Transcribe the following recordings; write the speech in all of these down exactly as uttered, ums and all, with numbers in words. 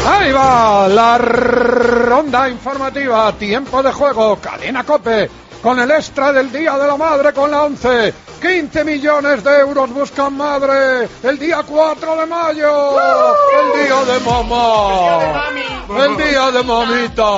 Ahí va la ronda informativa, tiempo de juego, Cadena COPE, con el extra del Día de la Madre con la once. quince millones de euros buscan madre el día cuatro de mayo. El día de mamá. El día de mamita.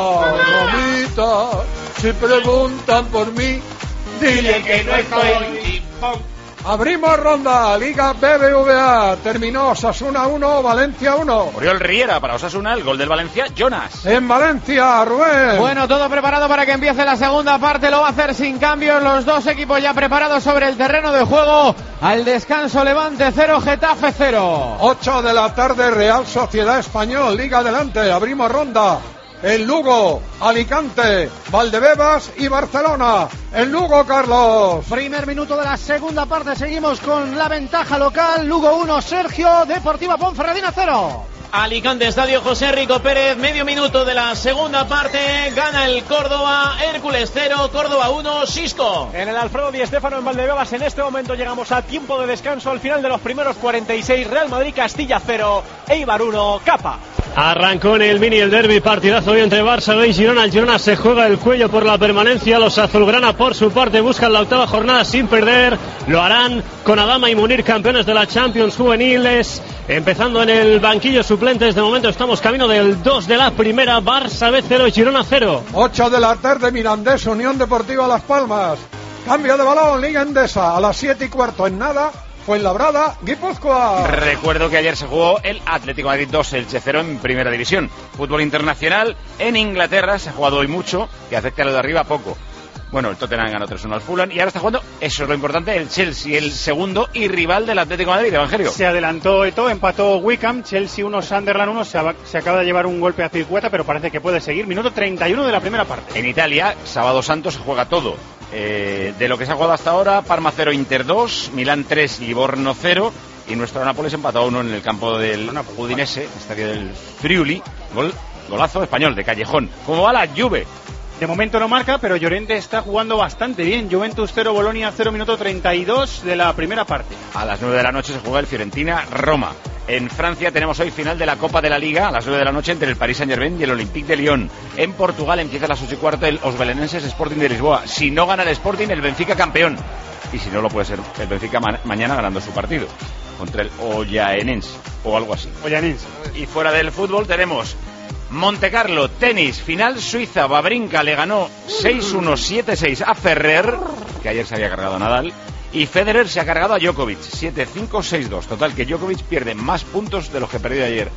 Mamita, si preguntan por mí, dile que no estoy. Abrimos ronda, Liga B B V A, terminó Osasuna uno, Valencia uno. Oriol Riera para Osasuna, el gol del Valencia, Jonas. En Valencia, Rubén. Bueno, todo preparado para que empiece la segunda parte, lo va a hacer sin cambios, los dos equipos ya preparados sobre el terreno de juego. Al descanso, Levante cero, Getafe cero. ocho de la tarde, Real Sociedad Español, Liga adelante, abrimos ronda. En Lugo, Alicante, Valdebebas y Barcelona. En Lugo, Carlos. Primer minuto de la segunda parte, seguimos con la ventaja local. Lugo uno, Sergio, Deportiva Ponferradina cero. Alicante, Estadio José Rico Pérez, medio minuto de la segunda parte, gana el Córdoba, Hércules cero, Córdoba uno, Xisco. En el Alfredo Di Stéfano en Valdebebas, en este momento llegamos a tiempo de descanso, al final de los primeros cuarenta y seis, Real Madrid Castilla cero, Eibar uno, Capa. Arrancó en el mini el derbi, partidazo hoy entre Barça y Girona. El Girona se juega el cuello por la permanencia. Los azulgrana por su parte buscan la octava jornada sin perder. Lo harán con Adama y Munir, campeones de la Champions juveniles. Empezando en el banquillo suplentes, de momento estamos camino del dos de la primera. Barça B cero y Girona cero. ocho de la tarde, Mirandés, Unión Deportiva Las Palmas. Cambio de balón, Liga Endesa, a las siete y cuarto en nada. Fuenlabrada, Guipúzcoa. Recuerdo que ayer se jugó el Atlético de Madrid dos, Elche cero en Primera División. Fútbol internacional en Inglaterra se ha jugado hoy mucho, que afecta a lo de arriba poco. Bueno, el Tottenham ganó tres uno al Fulham y ahora está jugando, eso es lo importante, el Chelsea, el segundo y rival del Atlético de Madrid, Evangelio. Se adelantó Eto'o, empató Wickham, Chelsea uno, Sunderland uno, se, se acaba de llevar un golpe a Circueta, pero parece que puede seguir. Minuto treinta y uno de la primera parte. En Italia, sábado santo, se juega todo. Eh, de lo que se ha jugado hasta ahora, Parma cero, Inter dos, Milán tres, Livorno cero y nuestro Nápoles empató a uno en el campo del Udinese, estadio del Friuli. Gol, golazo español de Callejón. ¿Cómo va la Juve? De momento no marca, pero Llorente está jugando bastante bien. Juventus cero, Bolonia cero, minuto treinta y dos de la primera parte. A las nueve de la noche se juega el Fiorentina-Roma. En Francia tenemos hoy final de la Copa de la Liga a las nueve de la noche entre el Paris Saint-Germain y el Olympique de Lyon. En Portugal empieza a las ocho y cuarto el Os Belenenses Sporting de Lisboa. Si no gana el Sporting, el Benfica campeón. Y si no, lo puede ser el Benfica ma- mañana ganando su partido contra el Ollaenense o algo así. Ollaenense. Y fuera del fútbol tenemos Montecarlo, tenis, final Suiza. Wawrinka le ganó seis uno, siete seis a Ferrer, que ayer se había cargado a Nadal. Y Federer se ha cargado a Djokovic, siete cinco, seis dos. Total, que Djokovic pierde más puntos de los que perdió ayer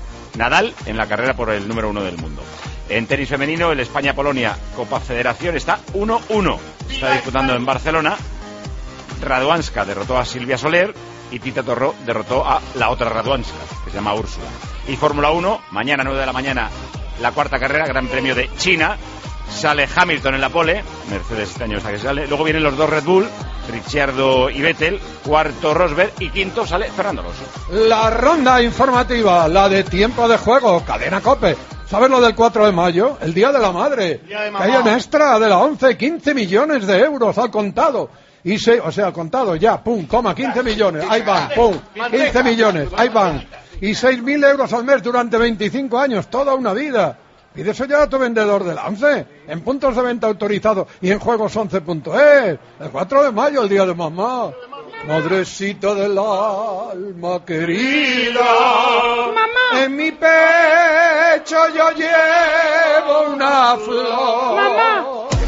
Nadal en la carrera por el número uno del mundo. En tenis femenino, el España-Polonia Copa Federación está uno uno. Está disputando en Barcelona. Radwanska derrotó a Silvia Soler y Tita Torró derrotó a la otra Radwanska, que se llama Úrsula. Y Fórmula uno, mañana nueve de la mañana, la cuarta carrera, Gran Premio de China. Sale Hamilton en la pole, Mercedes este año está que sale. Luego vienen los dos Red Bull, Ricciardo y Vettel. Cuarto Rosberg y quinto sale Fernando Alonso. La ronda informativa, la de tiempo de juego, Cadena COPE. ¿Sabes lo del cuatro de mayo? El Día de la Madre. Día de que hay en extra de la once, quince millones de euros al contado. Y se, o sea, al contado ya, pum, coma, quince millones, ahí van, pum, quince millones, ahí van. Y seis mil euros al mes durante veinticinco años, toda una vida. Pídese ya a tu vendedor del once, en puntos de venta autorizados y en juegos once punto es. El cuatro de mayo, el día de mamá. Madrecita del alma querida, mamá, en mi pecho yo llevo una flor. Mamá.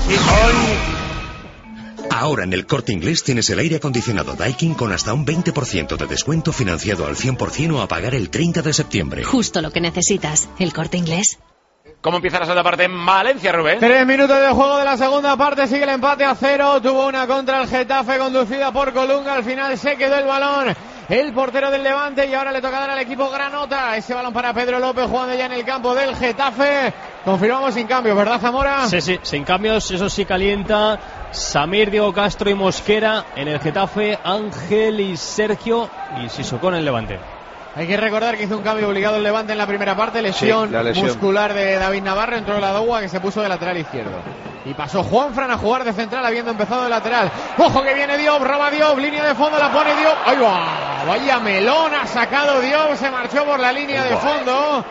Ahora en el Corte Inglés tienes el aire acondicionado Daikin con hasta un veinte por ciento de descuento financiado al cien por ciento o a pagar el treinta de septiembre. Justo lo que necesitas. El Corte Inglés. ¿Cómo empieza la segunda parte en Valencia, Rubén? Tres minutos de juego de la segunda parte, sigue el empate a cero. Tuvo una contra el Getafe conducida por Colunga. Al final se quedó el balón el portero del Levante y ahora le toca dar al equipo granota. Ese balón para Pedro López jugando ya en el campo del Getafe. Confirmamos sin cambios, ¿verdad, Zamora? Sí, sí, sin cambios, eso sí calienta. Samir, Diego Castro y Mosquera en el Getafe, Ángel y Sergio y Sissoko en el Levante. Hay que recordar que hizo un cambio obligado el Levante en la primera parte, lesión, sí, lesión muscular de David Navarro, entró la Dogua que se puso de lateral izquierdo. Y pasó Juanfran a jugar de central habiendo empezado de lateral. ¡Ojo que viene Diop! Roba Diop, línea de fondo, la pone Diop. ¡Ahí va! Vaya melón ha sacado Diop, se marchó por la línea de fondo.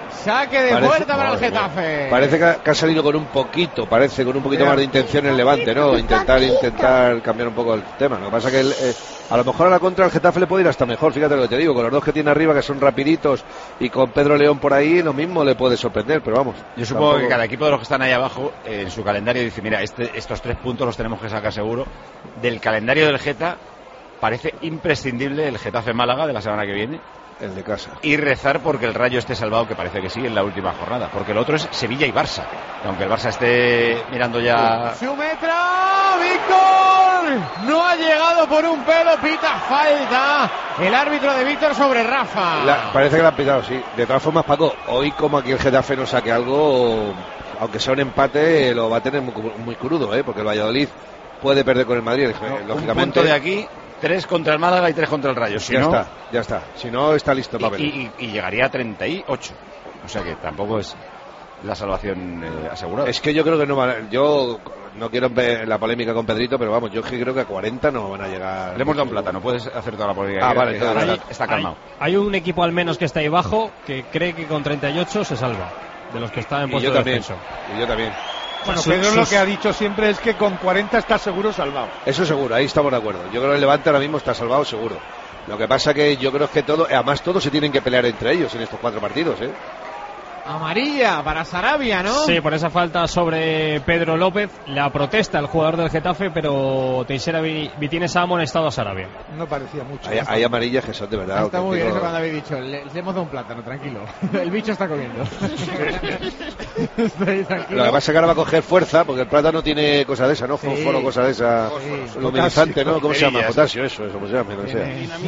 Saque de Parece- puerta para el Madre mía. Getafe. Parece que ha, que ha salido con un poquito, parece, con un poquito más de intención el Levante, ¿no? Intentar, intentar cambiar un poco el tema. Lo que pasa que el, eh, a lo mejor a la contra el Getafe le puede ir hasta mejor, fíjate lo que te digo, con los dos que tiene arriba que son rapiditos y con Pedro León por ahí, lo mismo le puede sorprender, pero vamos. Yo supongo tampoco- que cada equipo de los que están ahí abajo, eh, en su calendario dice, mira, este, estos tres puntos los tenemos que sacar seguro. Del calendario del Geta parece imprescindible el Getafe Málaga de la semana que viene. El de casa. Y rezar porque el Rayo esté salvado, que parece que sí, en la última jornada. Porque el otro es Sevilla y Barça. Y aunque el Barça esté mirando ya... Su metro, Víctor. No ha llegado por un pelo, pita falta. El árbitro de Víctor sobre Rafa. La- parece que la han pitado, sí. De todas formas, Paco, hoy como aquí el Getafe no saque algo, aunque sea un empate, lo va a tener muy, muy crudo, ¿eh? Porque el Valladolid puede perder con el Madrid, Un lógicamente. punto de aquí, tres contra el Málaga y tres contra el Rayo. Si ya no, está, ya está. Si no, está listo y, para ver. y- y llegaría a treinta y ocho. O sea que tampoco es la salvación eh, asegurada. Es que yo creo que no van, yo no quiero ver la polémica con Pedrito, pero vamos, yo es que creo que a cuarenta no van a llegar. Le hemos dado un plátano, puedes hacer toda la polémica. Ah, vale, Está- vale. está, está calmado. Hay un equipo al menos que está ahí abajo que cree que con treinta y ocho se salva. De los que están en Y puesto yo de también, descenso. y yo también. Bueno, Su- Pedro sus- lo que ha dicho siempre es que con cuarenta está seguro salvado. Eso seguro, ahí estamos de acuerdo. Yo creo que el Levante ahora mismo está salvado seguro. Lo que pasa que yo creo que todo, además todos se tienen que pelear entre ellos en estos cuatro partidos, ¿eh? Amarilla para Sarabia, ¿no? Sí, por esa falta sobre Pedro López. La protesta el jugador del Getafe, pero Teixeira Vi- Vitines ha amonestado a Sarabia. No parecía mucho. Hay, hay amarillas que son de verdad. Está muy bien auténtico- eso cuando habéis dicho. Le, le hemos dado un plátano, tranquilo. El bicho está comiendo. Estoy tranquilo. Lo que pasa es que ahora va a coger fuerza, porque el plátano tiene cosa de esa, ¿no? Sí. Fósforo, cosa de esa. Sí. Luminizante, ¿no? ¿Cómo se llama? Cerillas. Potasio, eso, eso, como se llama, lo que sea.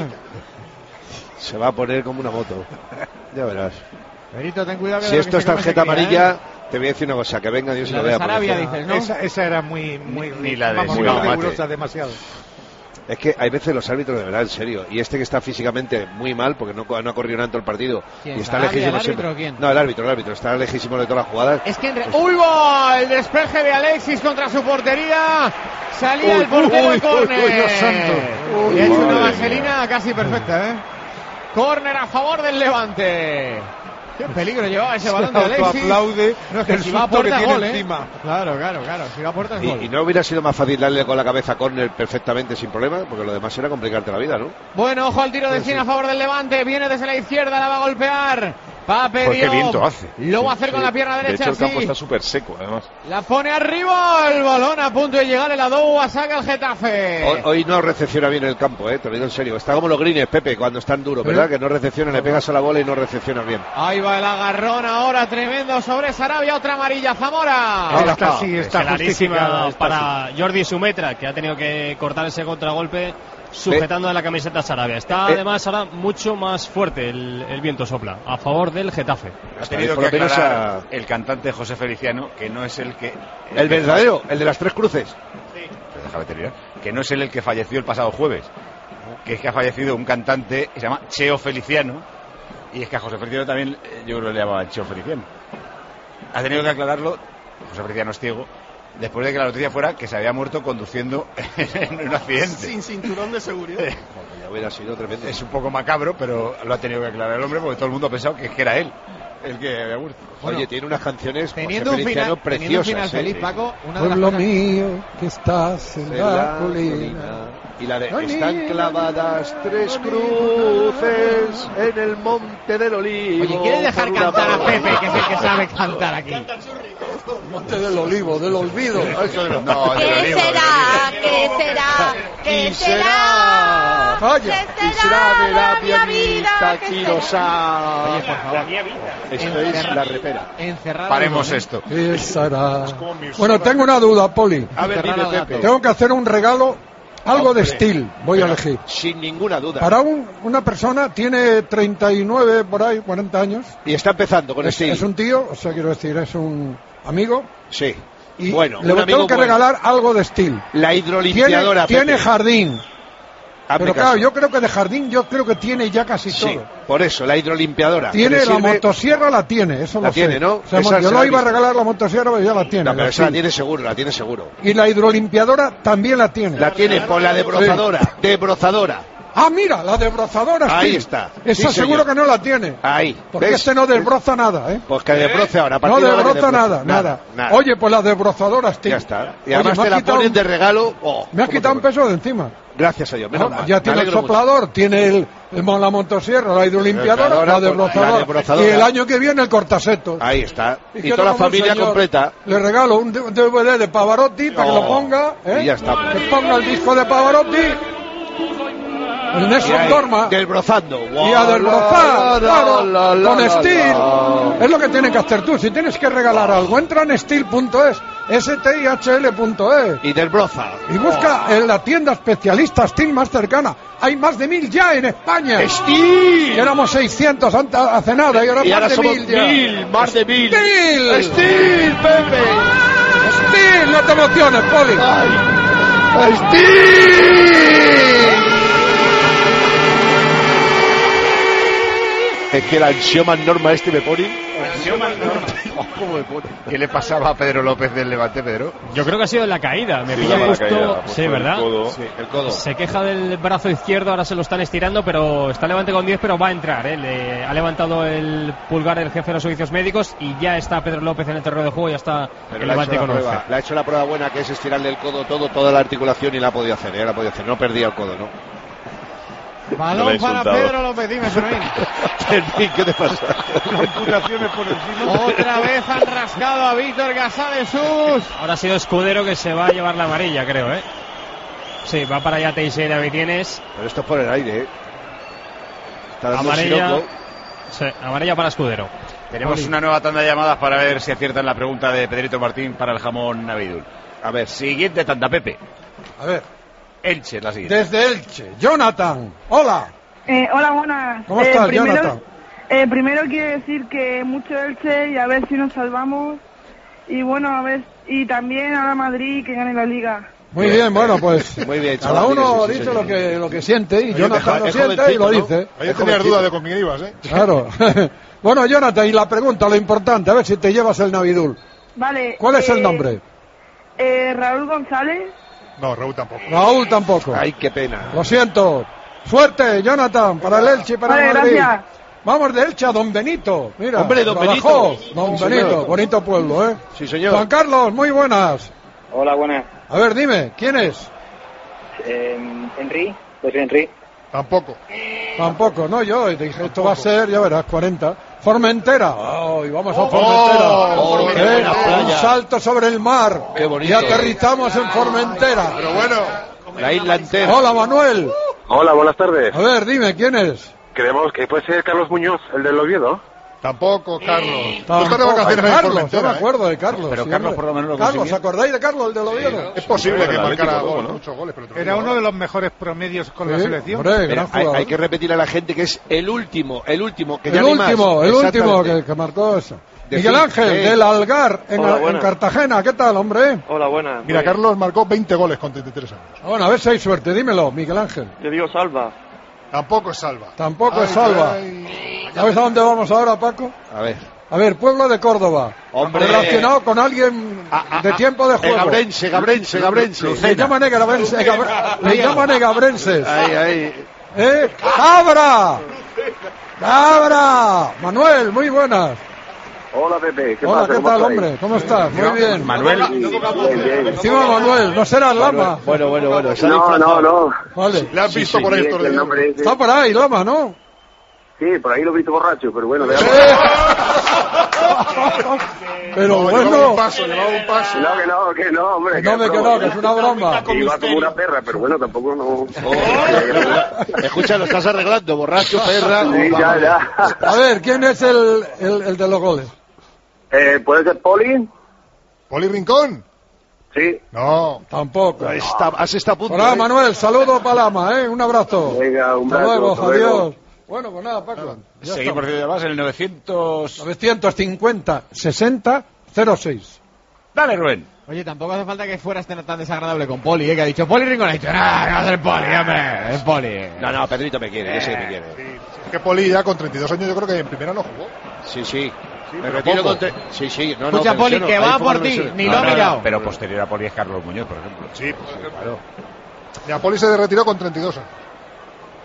Se va a poner como una moto. Ya verás. Perito, ten cuidado que Si de lo esto que es se come tarjeta se cría, amarilla, ¿eh? te voy a decir una cosa, que venga Dios y La lo de vea. Sarabia, porque- dices, ¿no? Esa, esa era muy, muy, Ni la de vamos, muy muy mate. rigurosa, demasiado. Es que hay veces los árbitros de verdad, en serio. Y este que está físicamente muy mal, porque no, no ha corrido nada en todo el partido. ¿Quién, Y está Sarabia, lejísimo el árbitro siempre. o quién? No, el árbitro, el árbitro. Está lejísimo de todas las jugadas. Es que entre... ¡Uy, va! El despeje de Alexis contra su portería. Salía Uy, el portero uy, de córner. uy, uy, Dios santo. Uy, Y ha hecho una madre vaselina casi perfecta, ¿eh? Córner a favor del Levante. Qué peligro llevaba ese balón de Se Alexis. autoaplaude No, es que el si va a susto que puerta es tiene gol, ¿eh? encima. Claro, claro, claro. Si va a puerta es gol. Y, y no hubiera sido más fácil darle con la cabeza a córner perfectamente sin problema, porque lo demás era complicarte la vida, ¿no? Bueno, ojo al tiro de Pues esquina sí. a favor del Levante. Viene desde la izquierda, la va a golpear. Pape Pues qué Diop. viento hace. Lo va a hacer con la pierna De derecha. hecho, el campo sí. está súper seco, además. La pone arriba. El balón a punto de llegar. El Adoua saca el Getafe. Hoy, hoy no recepciona bien el campo, eh, te lo digo en serio. Está como los greens, Pepe, cuando están duros, ¿verdad? Que no recepcionan, le pegas a la bola y no recepcionas bien. Ahí va el agarrón ahora tremendo sobre Sarabia. Otra amarilla. Zamora. Ahora está sí, está Clarísima justificada. está para Jordi Sumetra, que ha tenido que cortar ese contragolpe sujetando de la camiseta a Sarabia. Está Eh. además ahora mucho más fuerte el, el viento sopla a favor del Getafe. Ha tenido por que lo menos aclarar a- el cantante José Feliciano que no es el que... El verdadero, el de las tres cruces. Pero déjame terminar. Que no es él el que falleció el pasado jueves. Que es que ha fallecido un cantante que se llama Cheo Feliciano. Y es que a José Feliciano también, eh, yo creo que le llamaban Cheo Feliciano. Ha tenido que aclararlo, José Feliciano es ciego, después de que la noticia fuera que se había muerto conduciendo en un accidente. Sin cinturón de seguridad. Ya hubiera sido tremendo. Es un poco macabro, pero lo ha tenido que aclarar el hombre porque todo el mundo ha pensado que, que era él el que había muerto. Oye, tiene unas canciones Teniendo José un, Feliciano final, teniendo un final preciosas. feliz, ¿eh? Paco. Una de las Pueblo cosas... mío, que estás en En la la colina. colina. Y la de Ay, están mira, clavadas tres cruces en el monte del olivo. Oye, ¿quieres dejar por una cantar a paloma. Pepe, que es el que sabe cantar aquí? Monte del olivo, del olvido. Eso de- No, del ¿Qué olivo, será? ¿Qué será? ¿Qué ¿Qué será? será? Vaya. ¿Qué será de la mia vida? ¿Qué Quirosa. Oye, por favor. Esto es la repera. Encerrada. Paremos esto. ¿Qué será? Bueno, tengo una duda, Poli. A ver, dime, Encerrada al Pepe. Tengo que hacer un regalo, algo de Hombre, estilo, voy a pero elegir. Sin ninguna duda. Para un, una persona, tiene treinta y nueve, por ahí, cuarenta años. Y está empezando con Es, este. es un tío, o sea, quiero decir, es un amigo. Sí. Y Bueno, le un tengo amigo que bueno. regalar algo de estilo. La Tiene, hidrolimpiadora. tiene Pepe. jardín. Hazme Pero caso. claro, yo creo que de jardín, yo creo que tiene ya casi Sí, todo. por eso, la hidrolimpiadora. Tiene Que le la sirve- motosierra, la tiene, eso La lo tiene, sé. ¿no? O sea, Esa yo se no la iba a dice. regalar la motosierra, pero ya la tiene. No, pero la esa la Steel. tiene seguro, la tiene seguro. Y la hidrolimpiadora también la tiene. La tiene por la debrozadora. Debrozadora. Ah, mira, la desbrozadora. Ahí sí. está. Esa Sí, seguro señor. que no la tiene. Ahí. Porque ¿Ves? este no desbroza nada, ¿eh? Pues que desbroce ahora. a No partir de ahora que desbroza desbroce. nada, nada, nada. Oye, pues la desbrozadora, Steve. Ya está. Y Oye, además me te has la quitado ponen un- de regalo. Oh, Me has ¿cómo quitado te un peso de encima. Gracias a Dios. Menos Ahora, mal. ya Me tiene el alegro mucho. soplador, tiene el, el- la motosierra, la hidrolimpiadora, Claro, la pues, desbrozadora, la desbrozadora. y el año que viene el cortasetos. Ahí está. Y, queda toda la como un familia señor. completa. Le regalo un D V D de Pavarotti para que Oh, lo ponga, ¿eh? y ya está. Que ponga el disco de Pavarotti, el Y Nelson ahí, Dorma, Desbrozando. y a desbrozar, claro, la, la, con la, Steel. la. Es lo que tienes que hacer tú. Si tienes que regalar algo, entra en steel punto es, S T I H L punto es. Y desbroza. Y busca en la tienda especialista Steel más cercana. Hay más de mil ya en España. ¡Steel! Que éramos seiscientos ante- hace nada y ahora Y más ahora de somos mil ya. mil, más de mil. ¡Steel! ¡Steel, Pepe! ¡Steel! No te emociones, Poli. ¡Ay! ¡Steel! Es que el ansioman Norma este me pone. ¿Cómo me pone? ¿Qué le pasaba a Pedro López del Levante, Pedro? Yo creo que ha sido en la caída. Me Sí, pilla la justo. caída, ha puesto Sí, el ¿verdad? codo. Sí, el codo. Se queja del brazo izquierdo, ahora se lo están estirando, pero está Levante con diez, pero va a entrar. ¿eh? Le ha levantado el pulgar el jefe de los servicios médicos y ya está Pedro López en el terreno de juego, ya está Pero el le ha, Levante hecho la con prueba, once. le ha hecho la prueba buena, que es estirarle el codo todo, toda la articulación, y la ha podido hacer, ¿eh? La ha podido hacer. No perdía el codo, ¿no? Balón para Pedro López, dime, Fermín. Fermín, ¿qué te pasa? Otra vez han rascado a Víctor Gasales Sus. Ahora ha sido Escudero que se va a llevar la amarilla, creo, ¿eh? Sí, va para allá Teixeira Vitienes. Pero esto es por el aire, ¿eh? Está dando Amarilla. siroco. Sí, amarilla para Escudero. Tenemos Oli. una nueva tanda de llamadas para ver si aciertan la pregunta de Pedrito Martín para el jamón Navidul. A ver. Siguiente tanda, Pepe. A ver, Elche, la siguiente. desde Elche, Jonathan. Hola. Eh, hola, buenas. ¿Cómo Eh, estás, primero, Jonathan? eh, primero quiero decir que mucho Elche y a ver si nos salvamos. Y bueno, a ver, y también a la Madrid que gane la Liga. Muy bien, bueno, pues Muy bien, cada chaval, uno sí, sí, dice señor. lo que lo que siente y Ayer Jonathan deja- lo es siente y jovencito, lo ¿no? dice. Ayer Es tenía jovencito. duda de con quién ibas, ¿eh? Claro. Bueno, Jonathan, y la pregunta, lo importante, a ver si te llevas el Navidul. Vale. ¿Cuál es el eh, nombre? Eh, Raúl González. No, Raúl tampoco. Raúl tampoco. Ay, qué pena. Lo siento. Suerte, Jonathan, para el Elche y para Vale, el Madrid. gracias. Vamos de Elche a Don Benito. Mira, Hombre, Don Badajoz, Benito. Don Sí, Benito, señor. bonito pueblo, ¿eh? Sí, señor. Juan Carlos, muy buenas. Hola, buenas. A ver, dime, ¿quién es? Eh, Henry, pues Henry. Tampoco. Tampoco, no, yo te dije, esto va a ser, ya verás, cuarenta. Formentera. Ay, vamos a Oh, Formentera. oh, qué Eh, buena playa. un salto sobre el mar. Qué bonito. Y aterrizamos en Formentera. Pero bueno. La isla entera. Hola, Manuel. Hola, buenas tardes. A ver, dime, ¿quién es? Creemos que puede ser Carlos Muñoz, el del Oviedo. Tampoco, Carlos. Tú estás de Tampoco. vacaciones en Carlos, yo Formentera, me ¿eh? acuerdo de Carlos. Pero sí, Carlos hombre. por lo menos lo Carlos, consiguió. ¿acordáis de Carlos, el del Oviedo? Es posible que el marcara Atlético, gol, ¿no? muchos goles, pero Era uno de los mejores promedios con la Sí, selección. hombre, Pero gran hay, jugador. hay que repetirle a la gente que es el último, el último, que El ya no hay más. último, el último Exactamente. que, que marcó eso. De Miguel fin, Ángel, sí. del Algar, en, Hola, en buenas. Cartagena. ¿Qué tal, hombre? Hola, buenas. Mira, Carlos marcó veinte goles con treinta y tres años. Bueno, a ver si hay suerte. Dímelo, Miguel Ángel. Yo digo Salva. Tampoco es salva. Tampoco Ay, es salva. ay. ¿Sabes a dónde vamos ahora, Paco? A ver. A ver, pueblo de Córdoba. Hombre. Relacionado con alguien Ah, de ah, tiempo de ah, juego. Gabrense, Gabrense, Gabrense. Le llaman egabrense, egabra- le llaman egabrenses. Ahí, ahí. ¿Eh? ¡Cabra! ¡Cabra! Manuel, muy buenas. Hola, Pepe. ¿Qué Hola, pasa? ¿qué ¿Cómo tal, estáis? hombre? ¿Cómo estás? Muy bien. Manuel. Bien, bien. Encima Manuel, no serás Lama. Bueno, bueno, bueno. se ha No, no, disfrazado. no. Vale. Le has visto por ahí Sí, estos es el días. nombre ese. Está por ahí, Lama, ¿no? Sí, por ahí lo he visto borracho, pero bueno, veamos. Pero No, llevaba bueno. un paso, llevaba un paso. No, que no, que no, hombre. No me es que broma. no, que es una broma. Iba como una perra, pero bueno, tampoco no. Oh, escucha, lo estás arreglando, borracho, perra. Sí, ya, ya. A ver, ¿quién es el, el, el de los goles? Eh, ¿Puede ser Poli? ¿Poli Rincón? Sí. No. Tampoco. Está, has estado a punto. Hola, ¿eh? Manuel, saludos para Lama, ¿eh? Un abrazo. Venga, un Hasta abrazo, luego, hasta luego. adiós. Bueno, pues nada, Paco. Ya Seguimos está. recibiendo llamadas en el novecientos. novecientos cincuenta sesenta cero seis. Dale, Rubén. Oye, tampoco hace falta que fueras tan tan desagradable con Poli, ¿eh? Que ha dicho Poli Rincón. Ha dicho, no, no va a ser Poli, hombre. Es Poli. No, no, Pedrito me quiere, yo sé que me quiere. Sí, es que Poli ya con treinta y dos años yo creo que en primera no jugó. Sí, sí. Me pero retiro poco. con tre- Sí, sí. No, Escucha, no, Poli, pensiono. que Ahí va fue por cuando ti, se- ni No, lo ha no, no. mirado. Pero posterior a Poli es Carlos Muñoz, por ejemplo. Sí, pues, Claro. Mira, Poli se retiró con treinta y dos años.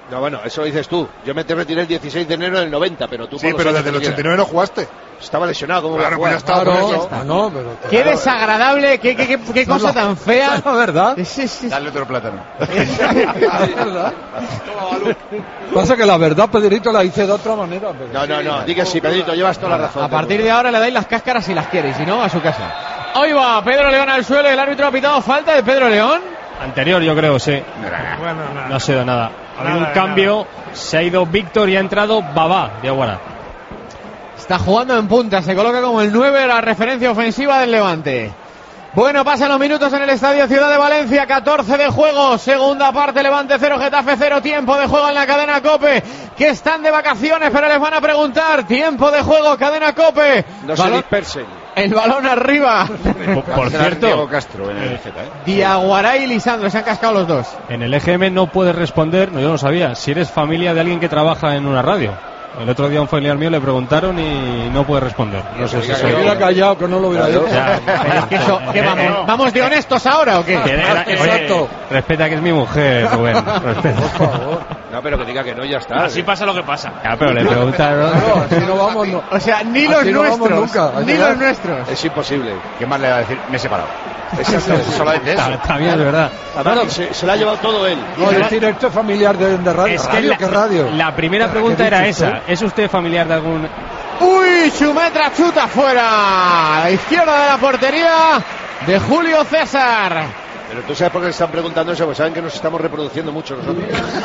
No, bueno, eso lo dices tú. Yo me te retiré el dieciséis de enero del noventa, pero tú... Sí, pero desde el ochenta y nueve no jugaste. Estaba lesionado, ¿cómo claro, voy a pues jugar? ya está, Claro, por eso. ya está. No, pero... Qué desagradable, qué, qué, qué, qué cosa tan fea. La verdad. Sí, sí. Dale otro plátano. La verdad. Pasa que la verdad, Pedrito, la hice de otra manera. Pero... No, no, no, di que sí, Pedrito, llevas toda la razón. A partir de ahora le dais las cáscaras si las quiere, y si no, a su casa. Ahí va, Pedro León al suelo, el árbitro ha pitado falta de Pedro León. Anterior, yo creo, sí. Bueno, nada. No ha sido nada. Ha habido Nada, un cambio, se ha ido Víctor y ha entrado Babá de Aguara. Está jugando en punta, se coloca como el nueve, la referencia ofensiva del Levante. Bueno, pasan los minutos en el Estadio Ciudad de Valencia, catorce de juego, segunda parte, Levante cero, Getafe cero, tiempo de juego en la cadena COPE, que están de vacaciones, pero les van a preguntar, tiempo de juego, cadena COPE. No se Balón- dispersen. El balón arriba. Por, por cierto, Diego Castro en el Z, ¿eh? Diaguará y Lisandro, se han cascado los dos. en el E G M no puedes responder, no, yo no sabía, si eres familia de alguien que trabaja en una radio. El otro día a un familiar mío le preguntaron y no puede responder. No sé si Si soy hubiera yo. callado, que no lo hubiera dicho. Ya, Pero es que eso, ¿qué vamos? ¿Vamos de honestos ahora o qué? que era- oye, Exacto. respeta que es mi mujer, Rubén. Respeta. No, pero que diga que no, ya está. Así pasa lo que pasa. Ya, pero le preguntaron. Claro, así no vamos, no. O sea, ni los Así no vamos nuestros, nunca. ni Así los va. nuestros. Es imposible. ¿Qué más le va a decir? Me he separado. Exactamente. Solamente eso. Está, está bien, es verdad. Claro, se, se la ha llevado todo él. No, decir, esto es familiar de, de radio. Es que radio, la, ¿qué radio? la primera ¿Qué pregunta era dice esa. usted? ¿Es usted familiar de algún...? Uy, Chumetra chuta fuera. A la izquierda de la portería de Julio César. Pero tú sabes por qué le están preguntando eso, pues saben que nos estamos reproduciendo mucho nosotros.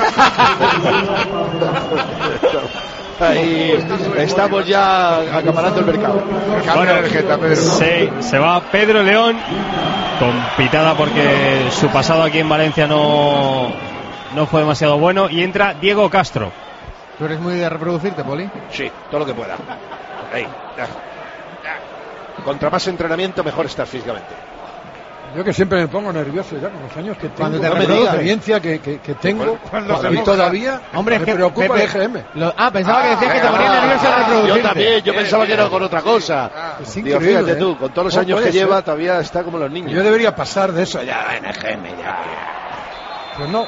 Ahí estamos ya acaparando el mercado. Bueno, se, se va Pedro León con pitada porque su pasado aquí en Valencia no, no fue demasiado bueno, y entra Diego Castro. ¿Tú eres muy de reproducirte, Poli? Sí, todo lo que pueda. Ahí. Ya. Ya. Contra más entrenamiento, mejor estás físicamente. Yo que siempre me pongo nervioso ya con los años que tengo, Cuando te con la reproduces. experiencia que, que, que tengo, Cuando se y moja. todavía Hombre, es me que preocupa Pepe, el E G M. lo- ah, pensaba que decías que te Ah, ponía nervioso el reproducirte. Yo también, yo pensaba que era con otra cosa. Es Digo, increíble, fíjate ¿eh? tú, con todos los ¿Cómo años que puede ser? lleva, todavía está como los niños. Yo debería pasar de eso ya en E G M, ya. Pues no,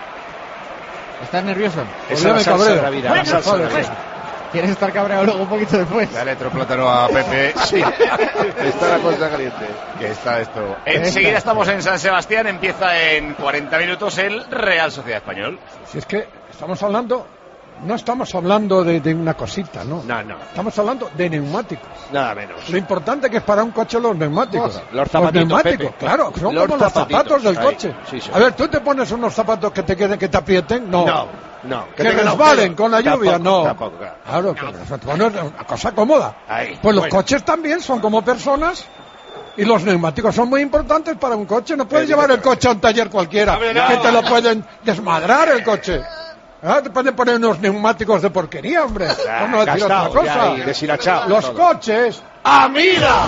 ¿Estás nervioso? Esa es Yo la me salsa cabreo. de la vida, la salsa de la vida. ¿Quieres estar cabreado luego un poquito después? Dale otro plátano a Pepe. Sí, está la cosa caliente. Que está esto. Enseguida estamos en San Sebastián. Empieza en cuarenta minutos el Real Sociedad Español. si es que estamos hablando, no estamos hablando de, de una cosita, ¿no? No, no, Estamos hablando de neumáticos. nada menos. Lo importante que es para un coche los neumáticos. Los zapatitos, neumáticos, Pepe. claro, son Los como los zapatitos, zapatos del ahí. coche. Sí, sí. A ver, ¿tú te pones unos zapatos que te queden, que te aprieten? No. No, no. Que tengan resbalen agujero. con la lluvia, Tampoco, no. tampoco, claro. Claro, que te pones una cosa cómoda. Ahí. Pues los Bueno. coches también son como personas. Y los neumáticos son muy importantes para un coche. No puedes llevar el coche a un taller cualquiera, Hombre, no. que te lo pueden desmadrar el coche. Ah, te pueden poner unos neumáticos de porquería, hombre. Ah, Por no decir otra gastado, ya cosa. ahí, deshilachado, Los todo. coches ¡a mira!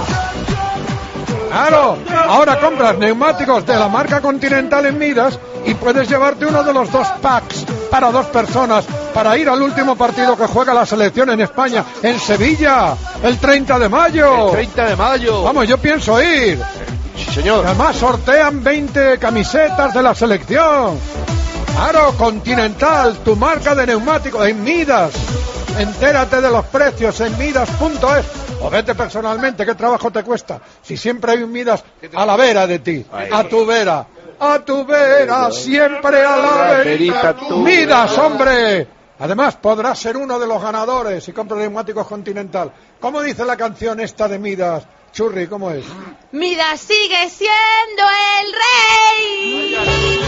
Claro, ahora compras neumáticos de la marca Continental en Midas y puedes llevarte uno de los dos packs para dos personas para ir al último partido que juega la selección en España, en Sevilla, el treinta de mayo. El treinta de mayo. Vamos, yo pienso ir. Sí, señor. Y además sortean veinte camisetas de la selección. Claro, Continental, tu marca de neumáticos en Midas. Entérate de los precios en midas punto es o vete personalmente. ¿Qué trabajo te cuesta? Si siempre hay un Midas a la vera de ti, a tu vera, a tu vera, siempre a la verita. Midas, hombre. Además, podrás ser uno de los ganadores si compras neumáticos Continental. ¿Cómo dice la canción esta de Midas? Churri, ¿cómo es? Midas sigue siendo el rey.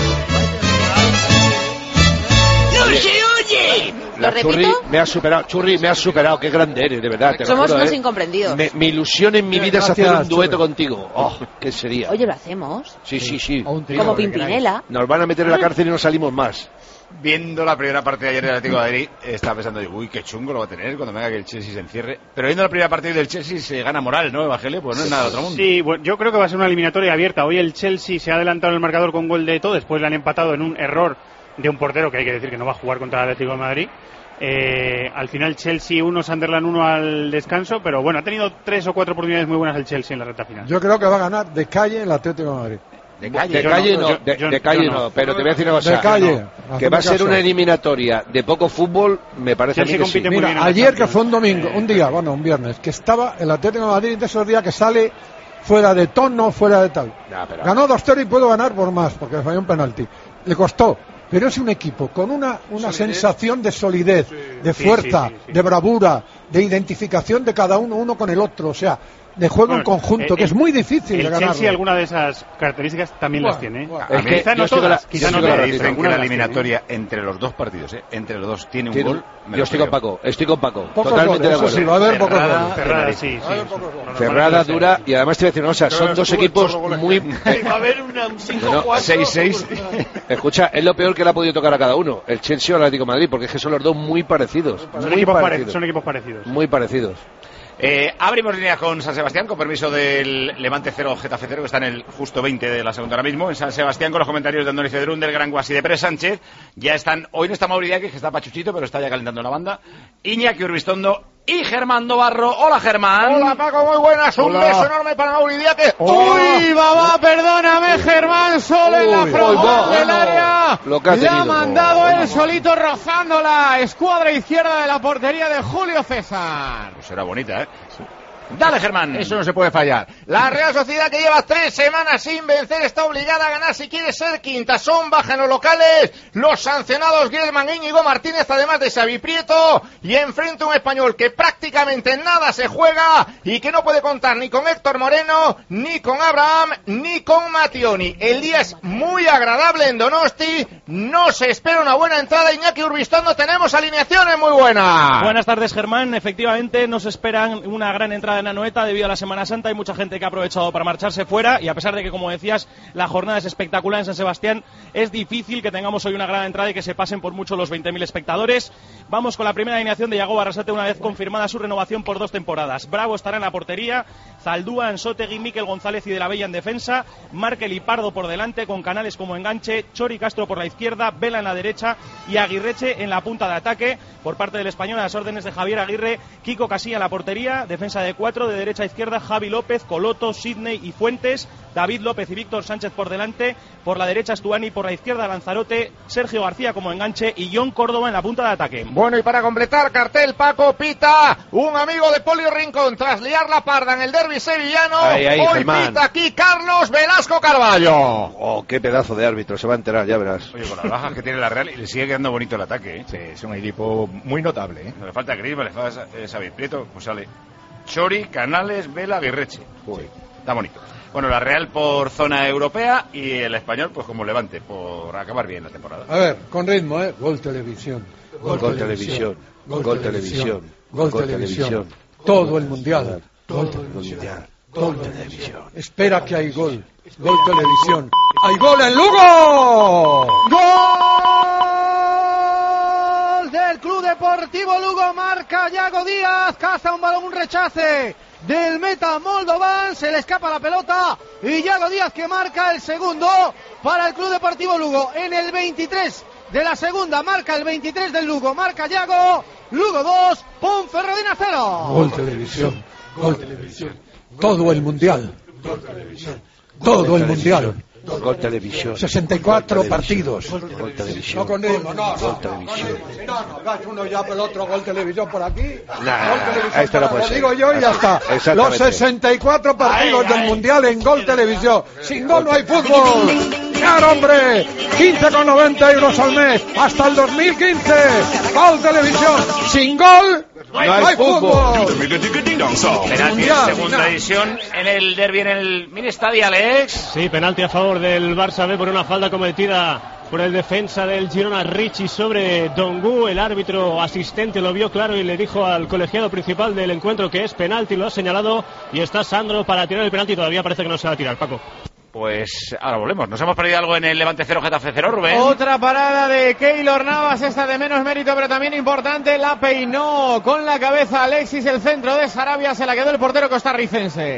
¡No se oye! La ¿Lo Churri repito? me ha superado. Churri, me ha superado. Qué grande eres, de verdad. Te lo Somos juro, unos ¿eh? incomprendidos. Me- mi ilusión en mi vida es hacer Gracias, un dueto Churri. contigo. Oh, ¿qué sería? Oye, lo hacemos. Sí, sí, sí. Como Pimpinela. Nos van a meter en la cárcel y no salimos más. Viendo la primera parte de ayer del Atlético de Madrid, estaba pensando, uy, qué chungo lo va a tener cuando venga que el Chelsea se encierre. Pero viendo la primera parte del Chelsea se gana moral, ¿no, Evangelio? Pues no es nada de otro mundo. Sí, bueno, yo creo que va a ser una eliminatoria abierta. Hoy el Chelsea se ha adelantado en el marcador con gol de Eto'o, después le han empatado en un error de un portero que hay que decir que no va a jugar contra el Atlético de Madrid. Eh, al final Chelsea uno, Sunderland uno al descanso, pero bueno, ha tenido tres o cuatro oportunidades muy buenas el Chelsea en la recta final. Yo creo que va a ganar de calle el Atlético de Madrid. De calle, de calle no, yo- de, yo- de calle yo no. no, pero te voy a decir una cosa. De calle. no, que va a ser una eliminatoria de poco fútbol, me parece a mí que sí. Mira, ayer que fue un domingo, un día, bueno, un viernes, que estaba el Atlético de Madrid de esos días que sale fuera de tono, fuera de tal. Ya, pero- Ganó dos cero y puedo ganar por más, porque falló un penalti. Le costó. Pero es un equipo con una, una sensación de solidez, de Sí, fuerza, sí, sí, sí. de bravura, de identificación de cada uno uno con el otro. O sea, de juego en Bueno, conjunto, eh, que es muy difícil el de ganar. Chelsea alguna de esas características también Bueno, las tiene. ¿eh? bueno. A mí- Quizá no yo estoy con la- todas, yo quizá estoy no con la- todas, Me dicen pero que algunas la las tiene. eliminatoria entre los dos partidos, ¿eh? Entre los dos tiene un Tiene- gol. me yo lo estoy con creo. Paco, estoy con Paco. Pocos Totalmente goles, de eso sí, va a acuerdo. haber pocos Ferrada, goles. Ferrada, sí, Va a haber sí. pocos goles. Ferrada dura, y además te voy a decir una cosa, son dos equipos muy... Va a haber una- un cinco Bueno, cuatro. seis seis. Escucha, es lo peor que le ha podido tocar a cada uno, el Chelsea o el Atlético de Madrid, porque es que son los dos muy parecidos. Son Muy equipos, pare- parecidos. son equipos parecidos. Muy parecidos. Eh, abrimos línea con San Sebastián, con permiso del Levante cero, Getafe cero, que está en el justo veinte de la segunda ahora mismo. En San Sebastián, con los comentarios de Andoni Cedrún, del Gran Guasi de Pérez Sánchez. Ya están, hoy no está Mauridiaque, que está pachuchito, pero está ya calentando la banda. Iñaki Urbistondo y Germán Novarro. Hola, Germán. Hola Paco, muy buenas, un Hola. beso enorme para Mauridiaque. ¡Uy, babá, perdóname, Germán! Solo en la Uy, frontal uy, del bueno, área. lo que ha Le ha tenido. mandado él Bueno. solito rozando la escuadra izquierda de la portería de Julio César. Pues era bonita, ¿eh? Dale, Germán. Eso no se puede fallar. La Real Sociedad, que lleva tres semanas sin vencer, está obligada a ganar si quiere ser quinta. Son bajas en los locales los sancionados Griezmann e Íñigo Martínez, además de Xavi Prieto, y enfrenta un español que prácticamente nada se juega y que no puede contar ni con Héctor Moreno, ni con Abraham, ni con Mattioni. El día es muy agradable en Donosti, no se espera una buena entrada. Iñaki Urbistondo, tenemos alineaciones muy buenas. Buenas tardes, Germán. Efectivamente, nos esperan una gran entrada en Anoeta debido a la Semana Santa. Hay mucha gente que ha aprovechado para marcharse fuera y a pesar de que, como decías, la jornada es espectacular en San Sebastián, es difícil que tengamos hoy una gran entrada y que se pasen por mucho los veinte mil espectadores. Vamos con la primera alineación de Yago Barrasate, una vez confirmada su renovación por dos temporadas. Bravo estará en la portería, Zaldúa, Ansotegui, Miquel González y De la Bella en defensa, Markel y Pardo por delante, con Canales como enganche, Chori Castro por la izquierda, Vela en la derecha y Aguirreche en la punta de ataque. Por parte del español, a las órdenes de Javier Aguirre, Kiko Casilla en la portería, defensa de cuatro, de derecha a izquierda, Javi López, Coloto, Sidney y Fuentes, David López y Víctor Sánchez por delante, por la derecha Stuani, por la izquierda Lanzarote, Sergio García como enganche y John Córdoba en la punta de ataque. Bueno, y para completar cartel, Paco, pita un amigo de Poli Rincón tras liar la parda en el derbi sevillano. Ahí, ahí, Hoy Germán. pita aquí Carlos Velasco Carballo. Oh, qué pedazo de árbitro, se va a enterar, ya verás. Oye, con las bajas que tiene la Real, y le sigue quedando bonito el ataque, ¿eh? Sí, es un equipo muy notable, ¿eh? No le falta Griezmann, le falta eh, Xavi Prieto, pues sale Chori, Canales, Vela, Aguirreche. Sí, está bonito. Bueno, la Real por zona europea y el español, pues como Levante, por acabar bien la temporada. A ver, con ritmo, ¿eh? Gol televisión. Gol, televisión. Gol, televisión. Gol televisión. Todo el mundial. Gol mundial. Gol televisión. Espera que hay gol. Gol televisión. ¡Hay gol en Lugo! Gol del Club Deportivo Lugo, marca Yago Díaz, caza un balón, un rechace del meta Moldovan, se le escapa la pelota y Yago Díaz que marca el segundo para el Club Deportivo Lugo en el veintitrés de la segunda, marca el veintitrés del Lugo, marca Yago, Lugo dos, Ponferradina cero. Gol televisión. Gol televisión. Todo el mundial. Gol televisión. Todo el mundial. Gol televisión. sesenta y cuatro partidos. Gol televisión. No con ritmo, no, no. Gol televisión. No, no, va uno ya por el otro, gol televisión por aquí. Nah, Gol televisión a este no por puede allá. ser. Lo digo yo y ya está. Exactamente. Los sesenta y cuatro partidos del mundial en gol televisión. Sin gol no hay fútbol. ¡Claro, hombre! quince con noventa euros al mes hasta el dos mil quince. Gol televisión. Sin gol no hay fútbol. Penalti en Mundial, segunda final. división en el derbi en el mini estadio, Alex. Sí, penalti a favor del Barça B por una falta cometida por el defensa del Girona, Ricci, sobre Dongu. El árbitro asistente lo vio claro y le dijo al colegiado principal del encuentro que es penalti, lo ha señalado y está Sandro para tirar el penalti. Todavía parece que no se va a tirar, Paco. Pues ahora volvemos. Nos hemos perdido algo en el Levante cero, Getafe cero, Rubén. Otra parada de Keylor Navas, esta de menos mérito pero también importante, la peinó con la cabeza Alexis, el centro de Sarabia, se la quedó el portero costarricense.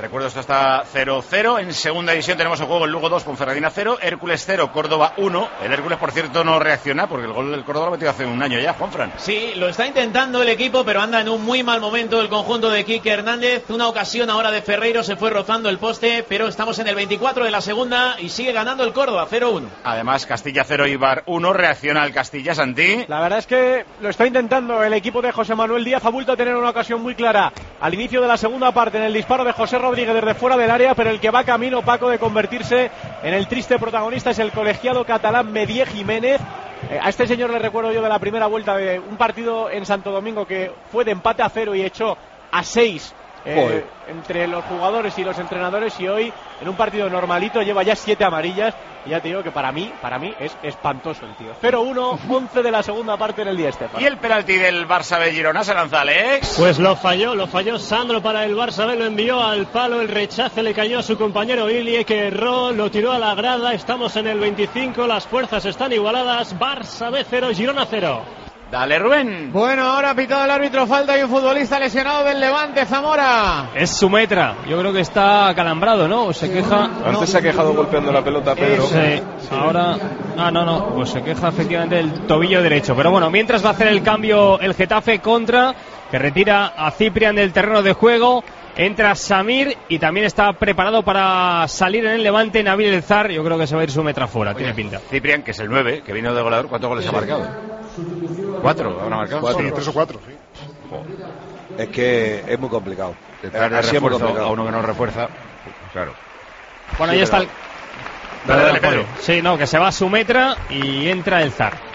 Recuerdo, esto está cero cero. En segunda división tenemos en juego el Lugo dos, Ponferradina cero, Hércules cero, Córdoba uno. El Hércules, por cierto, no reacciona porque el gol del Córdoba lo metió hace un año ya, Juanfran. Sí, lo está intentando el equipo, pero anda en un muy mal momento el conjunto de Quique Hernández. Una ocasión ahora de Ferreiro, se fue rozando el poste, pero estamos en el veinticuatro de la segunda y sigue ganando el Córdoba, cero uno. Además, Castilla cero, Ibar uno. Reacciona el Castilla, Santi. La verdad es que lo está intentando el equipo de José Manuel Díaz. Ha vuelto a tener una ocasión muy clara al inicio de la segunda parte en el disparo de José Rodríguez desde fuera del área, pero el que va camino, Paco, de convertirse en el triste protagonista es el colegiado catalán Medié Jiménez. Eh, a este señor le recuerdo yo de la primera vuelta de un partido en Santo Domingo que fue de empate a cero y echó a seis eh, entre los jugadores y los entrenadores, y hoy en un partido normalito lleva ya siete amarillas. Y ya te digo que para mí, para mí es espantoso el tío. cero uno, once de la segunda parte en el Di Stéfano. Y el penalti del Barça B Girona se lanza, Alex. Pues lo falló, lo falló Sandro para el Barça B, lo envió al palo, el rechace le cayó a su compañero Ilie, que erró, lo tiró a la grada. Estamos en el veinticinco, las fuerzas están igualadas. Barça B cero, Girona cero. Dale, Rubén. Bueno, ahora ha pitado el árbitro falta y un futbolista lesionado del Levante, Zamora. Es Sumetra, yo creo que está acalambrado, ¿no? Se queja. Antes no. Se ha quejado golpeando la pelota, Pedro. Sí, sí. Ahora. Ah, no, no, pues se queja efectivamente del tobillo derecho. Pero bueno, mientras va a hacer el cambio el Getafe contra, que retira a Ciprian del terreno de juego. Entra Samir y también está preparado para salir en el Levante Nabil El Zar. Yo creo que se va a ir Sumetra fuera. Oye, tiene pinta. Ciprian, que es el nueve, que vino de goleador, ¿cuántos goles sí. ha marcado? ¿Cuatro habrá marcado? Cuatro. Sí, tres o cuatro, sí. Oh. Es que es muy complicado. Así es muy complicado. A uno que no refuerza, claro. Bueno, ahí sí, está el... Dale, dale, Pedro. Sí, no, que se va Sumetra y entra El Zar.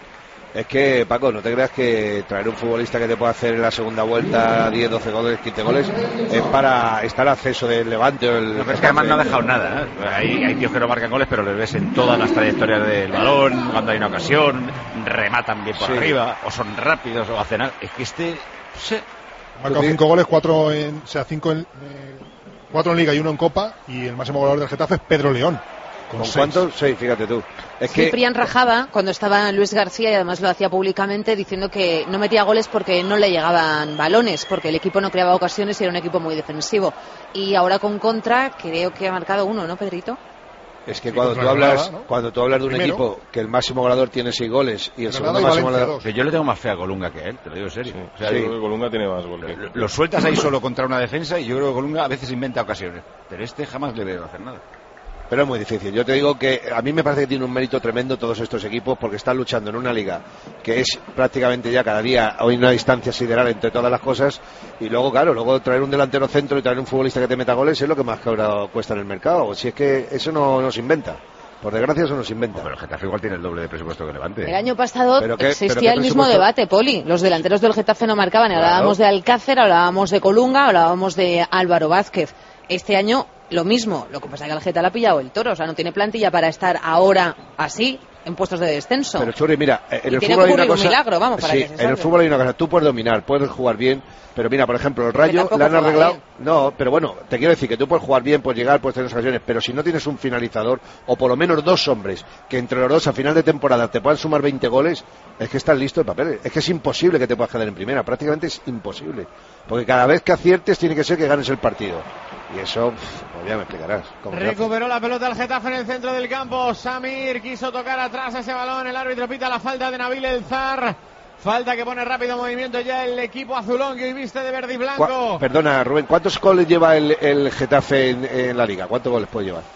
Es que, Paco, no te creas que traer un futbolista que te pueda hacer en la segunda vuelta diez, doce goles, quince goles es para estar al acceso del Levante o el... Lo que es que además no ha dejado nada, ¿eh? Hay, hay tíos que no marcan goles, pero les ves en todas las trayectorias del balón, cuando hay una ocasión, rematan bien por sí. arriba, o son rápidos, o hacen algo. Es que este... Sí. Ha marcado cinco goles, cuatro en... O sea, cinco en... Eh, cuatro en Liga y uno en Copa, y el máximo goleador del Getafe es Pedro León. ¿Con, ¿Con cuántos? Sí, fíjate tú. Es que... Ciprian rajaba cuando estaba Luis García, y además lo hacía públicamente, diciendo que no metía goles porque no le llegaban balones, porque el equipo no creaba ocasiones y era un equipo muy defensivo. Y ahora con contra creo que ha marcado uno, ¿no, Pedrito? Es que sí, cuando tú hablas Granada, ¿no? cuando tú hablas de un Primero. equipo que el máximo goleador tiene seis goles y el Granada segundo y máximo goleador... Que yo le tengo más fe a Colunga que a él, te lo digo en serio. Sí, o sea, sí. Yo creo que Colunga tiene más goles. Lo, lo sueltas ahí solo contra una defensa y yo creo que Colunga a veces inventa ocasiones, pero este jamás le veo hacer nada. Pero es muy difícil. Yo te digo que a mí me parece que tiene un mérito tremendo todos estos equipos, porque están luchando en una liga que es prácticamente ya cada día hay una distancia sideral entre todas las cosas, y luego, claro, luego traer un delantero centro y traer un futbolista que te meta goles es lo que más cuesta en el mercado. Si es que eso no nos inventa. Por desgracia eso nos inventa. Pero el Getafe igual tiene el doble de presupuesto que Levante. El año pasado qué, existía el mismo debate, Poli. Los delanteros del Getafe no marcaban. Claro. Hablábamos de Alcácer, hablábamos de Colunga, hablábamos de Álvaro Vázquez. Este año lo mismo. Lo que pasa es que el Getafe le ha pillado el toro. O sea, no tiene plantilla para estar ahora así en puestos de descenso. Pero Churri, mira, en y el tiene fútbol que hay una cosa. Un milagro, vamos, para sí, que se en el fútbol hay una cosa. Tú puedes dominar, puedes jugar bien, pero mira, por ejemplo, el Rayo le han arreglado. Bien. No, pero bueno, te quiero decir que tú puedes jugar bien, puedes llegar, puedes tener ocasiones, pero si no tienes un finalizador o por lo menos dos hombres que entre los dos a final de temporada te puedan sumar veinte goles, es que estás listo de papel. Es que es imposible que te puedas quedar en primera, prácticamente es imposible. Porque cada vez que aciertes tiene que ser que ganes el partido. Y eso, pues ya me explicarás. Recuperó la pelota el Getafe en el centro del campo. Samir quiso tocar atrás ese balón. El árbitro pita la falta de Nabil El Zar. Falta que pone rápido movimiento ya el equipo azulón que hoy viste de verde y blanco. Perdona, Rubén, ¿cuántos goles lleva el, el Getafe en, en la liga? ¿Cuántos goles puede llevar?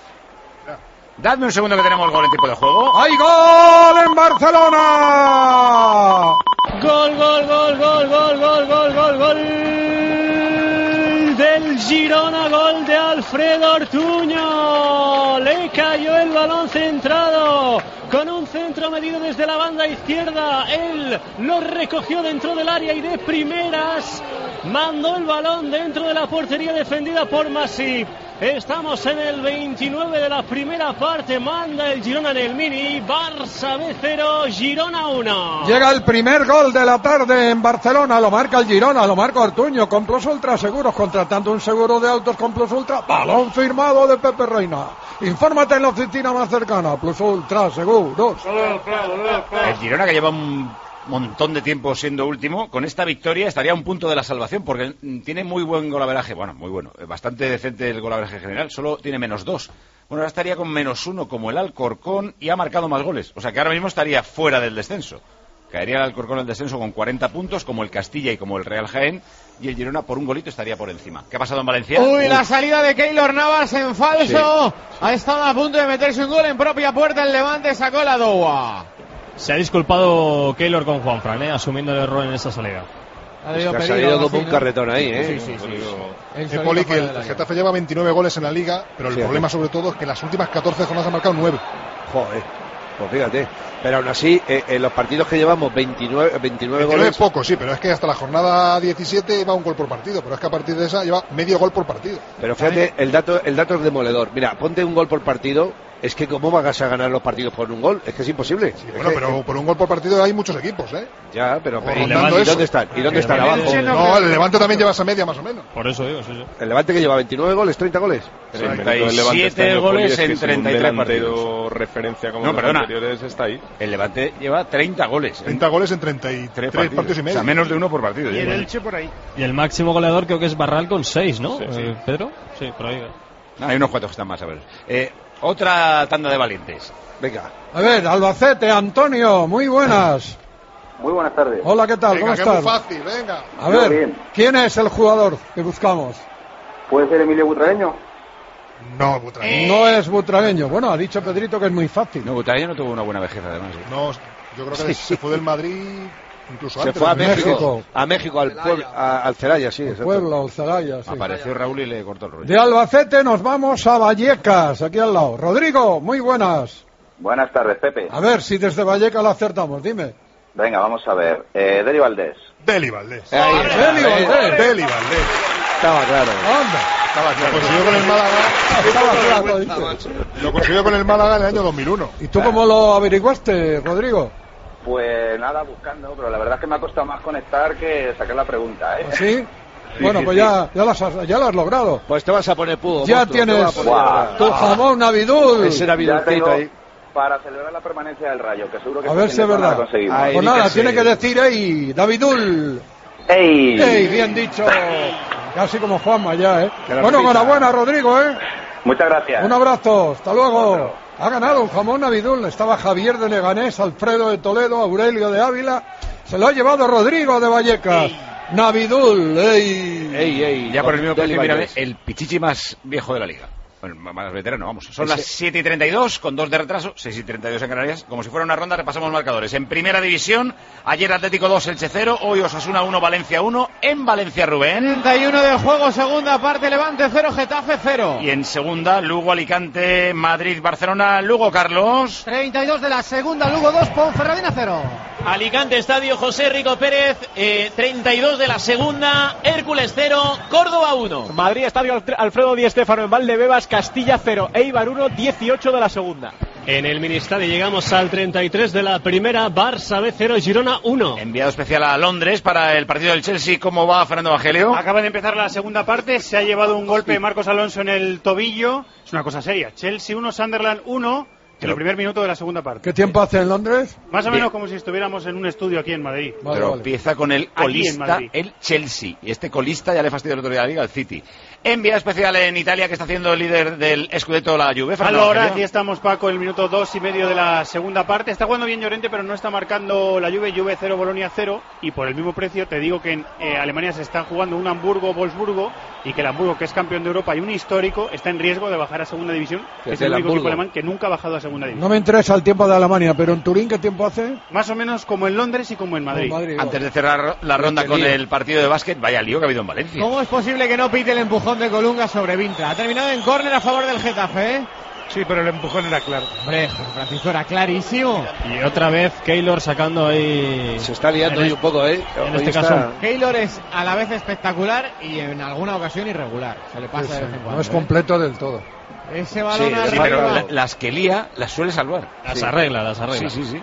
Dadme un segundo que tenemos el gol en tiempo de juego. ¡Hay gol en Barcelona! Gol, gol, gol, gol, gol, gol, gol, gol, gol del Girona, gol de Alfredo Ortuño. Le cayó el balón centrado con un centro medido desde la banda izquierda. Él lo recogió dentro del área y de primeras mandó el balón dentro de la portería defendida por Masip. Estamos en el veintinueve de la primera parte. Manda el Girona en el Mini. Barça B cero, Girona uno. Llega el primer gol de la tarde en Barcelona. Lo marca el Girona, lo marca Ortuño con Plus Ultra Seguros, contratando un seguro de autos con Plus Ultra. Balón firmado de Pepe Reina. Infórmate en la oficina más cercana. Plus Ultra Seguros. El Girona, que lleva un montón de tiempo siendo último, con esta victoria estaría a un punto de la salvación, porque tiene muy buen golaveraje, bueno, muy bueno, bastante decente el golaveraje general, solo tiene menos dos. Bueno, ahora estaría con menos uno como el Alcorcón y ha marcado más goles, o sea que ahora mismo estaría fuera del descenso. Caería el Alcorcón en el descenso con cuarenta puntos, como el Castilla y como el Real Jaén, y el Girona por un golito estaría por encima. ¿Qué ha pasado en Valencia? Uy, la salida de Keylor Navas en falso. Sí. Ha estado a punto de meterse un gol en propia puerta. El Levante sacó la doua. Se ha disculpado Keylor con Juanfran, ¿eh? Asumiendo el error en esa salida. Ha, es que ha salido como un carretón ahí, ¿eh? Sí, sí, sí. El, el Poli, que el Getafe lleva veintinueve goles en la Liga, pero el sí, problema sobre todo es que en las últimas catorce jornadas ha marcado nueve. Joder, pues fíjate. Pero aún así, eh, en los partidos que llevamos, veintinueve, veintinueve goles... Es poco, sí, pero es que hasta la jornada diecisiete va un gol por partido, pero es que a partir de esa lleva medio gol por partido. Pero fíjate, el dato, el dato es demoledor. Mira, ponte un gol por partido... Es que ¿cómo vas a ganar los partidos por un gol? Es que es imposible. Sí, bueno, que, pero eh, por un gol por partido hay muchos equipos, ¿eh? Ya, pero, pero ¿y, Levante, ¿y dónde están? ¿Y dónde están abajo? No, el Levante también lleva esa media más o menos. Por eso digo, sí, sí. El Levante que lleva veintinueve goles, treinta goles. treinta y siete goles en treinta y tres partidos. Referencia como no, los perdona. anteriores está ahí. El Levante lleva treinta goles. treinta goles en treinta y tres partidos. partidos y medio. O sea, menos de uno por partido. Y el Elche por ahí. Y el máximo goleador creo que es Barral con seis, ¿no? Sí, sí. Eh, ¿Pedro? Sí, por ahí. No, hay unos cuantos que están más a ver. Eh... Otra tanda de valientes. Venga. A ver, Albacete, Antonio, muy buenas. Muy buenas tardes. Hola, ¿qué tal? Venga, ¿Cómo que estás? Es muy fácil, venga. A ver, ¿quién es el jugador que buscamos? ¿Puede ser Emilio Butragueño? No, Butragueño. No es Butragueño. Bueno, ha dicho Pedrito que es muy fácil. No, Butragueño no tuvo una buena vejez, además. ¿eh? No, yo creo que sí. Se fue del Madrid... Incluso se antes, fue a México, México, a México, al pueblo, a, al Celaya, sí. Al pueblo, al Celaya, sí. Apareció Raúl y le cortó el rollo. De Albacete nos vamos a Vallecas, aquí al lado. Rodrigo, muy buenas. Buenas tardes, Pepe. A ver si desde Vallecas lo acertamos, dime. Venga, vamos a ver. Eh, Deli Valdés. Deli Valdés. Ahí, Deli Valdés. Deli Valdés. Estaba claro. Anda. Estaba claro. Lo consiguió con el Málaga. Estaba claro, dice. Lo consiguió con el Málaga en el año dos mil uno. ¿Y tú cómo lo averiguaste, Rodrigo? Pues nada, buscando, pero la verdad es que me ha costado más conectar que sacar la pregunta, ¿eh? ¿Sí? Sí, bueno, pues sí. ya, ya, lo has, ya lo has logrado. Pues te vas a poner pudo. Ya monstruo, tienes wow. tu jamón Navidul. Ese Navidulcito ahí. Para celebrar la permanencia del Rayo, que seguro que a ver si es verdad. Ay, pues nada, tiene que decir ahí, Navidul. ¡Ey! ¡Ey! Bien dicho. Casi como Juanma ya, ¿eh? Bueno, enhorabuena, Rodrigo, ¿eh? Muchas gracias. Un abrazo, hasta luego. Ha ganado un jamón Navidul. Estaba Javier de Leganés, Alfredo de Toledo, Aurelio de Ávila. Se lo ha llevado Rodrigo de Vallecas. Ey. Navidul, ey. Ey, ey. Ya por el mismo precio, mira, el pichichi más viejo de la liga. Bueno, más veterano, vamos. Son Ese... las siete y treinta y dos, con dos de retraso, seis y treinta y dos en Canarias. Como si fuera una ronda, repasamos marcadores. En primera división, ayer Atlético dos, Elche cero, hoy Osasuna uno, Valencia uno, en Valencia, Rubén. treinta y uno de juego, segunda parte, Levante cero, Getafe cero. Y en segunda, Lugo, Alicante, Madrid, Barcelona, Lugo, Carlos. treinta y dos de la segunda, Lugo dos, Ponferradina cero. Alicante, Estadio José Rico Pérez, eh, treinta y dos de la segunda, Hércules cero, Córdoba uno. Madrid, Estadio Alfredo Di Stéfano en Valdebebas, Castilla cero, Eibar uno, dieciocho de la segunda. En el Ministadio llegamos al treinta y tres de la primera, Barça B cero, Girona uno. Enviado especial a Londres para el partido del Chelsea. ¿Cómo va Fernando Evangelio? Acaba de empezar la segunda parte, se ha llevado un golpe Marcos Alonso en el tobillo. Es una cosa seria. Chelsea uno, Sunderland uno. En el primer minuto de la segunda parte. ¿Qué tiempo hace en Londres? Más o menos Bien. Como si estuviéramos en un estudio aquí en Madrid. Vale, Pero vale. empieza con el colista, el Chelsea. Y este colista ya le fastidia el otro día de la Liga, el City. Envía especial en Italia, que está haciendo el líder del Scudetto, la Juve. Ahora aquí estamos, Paco, el minuto dos y medio de la segunda parte. Está jugando bien Llorente, pero no está marcando la Juve. Juve cero, Bolonia cero. Y por el mismo precio te digo que en eh, Alemania se está jugando un Hamburgo-Wolfsburgo. Y que el Hamburgo, que es campeón de Europa y un histórico, está en riesgo de bajar a segunda división. Es, es el único equipo alemán que nunca ha bajado a segunda división. No me interesa el tiempo de Alemania, pero en Turín, ¿qué tiempo hace? Más o menos como en Londres y como en Madrid. Madrid Antes de cerrar la ronda con el partido de básquet, vaya lío que ha habido en Valencia. ¿Cómo es posible que no pite el empujón de Colunga sobre Vintra? Ha terminado en córner a favor del Getafe, ¿eh? Sí, pero el empujón era claro. Hombre, Francisco, era clarísimo. Y otra vez Keylor sacando ahí... Se está liando hoy un poco, ¿eh? En hoy este está... caso. Keylor es a la vez espectacular y en alguna ocasión irregular. Se le pasa sí, de vez en cuando. No es ¿eh? completo del todo. Ese balón sí, arriba. Sí, pero la, las que lía las suele salvar. Las sí. arregla, las arregla. Sí, sí, sí.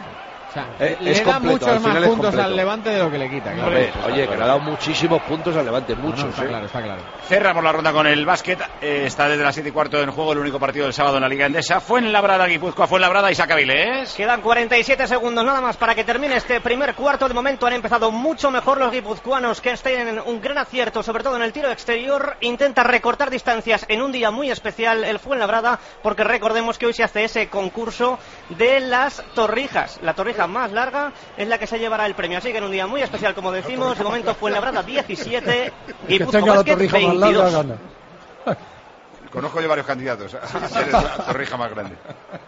O sea, Eh, le es da completo, muchos al más final es puntos completo. al Levante de lo que le quita. Claro. Hombre, oye, que le ha dado muchísimos puntos al Levante, muchos. No, no, está ¿eh? claro, está claro. Cerramos la ronda con el básquet. Eh, está desde las siete y cuarto en juego el único partido del sábado en la Liga Endesa. Fuenlabrada, Guipúzcoa, Fuenlabrada, Isaac Avilés. Quedan cuarenta y siete segundos nada más para que termine este primer cuarto. De momento han empezado mucho mejor los guipuzcoanos, que tienen un gran acierto, sobre todo en el tiro exterior. Intenta recortar distancias en un día muy especial el Fuenlabrada, porque recordemos que hoy se hace ese concurso de las torrijas. La torrija más larga es la que se llevará el premio. Así que en un día muy especial, como decimos, de momento Fuenlabrada diecisiete, Guipúzcoa Basket veintidós. Conozco yo varios candidatos a ser la torrija más grande.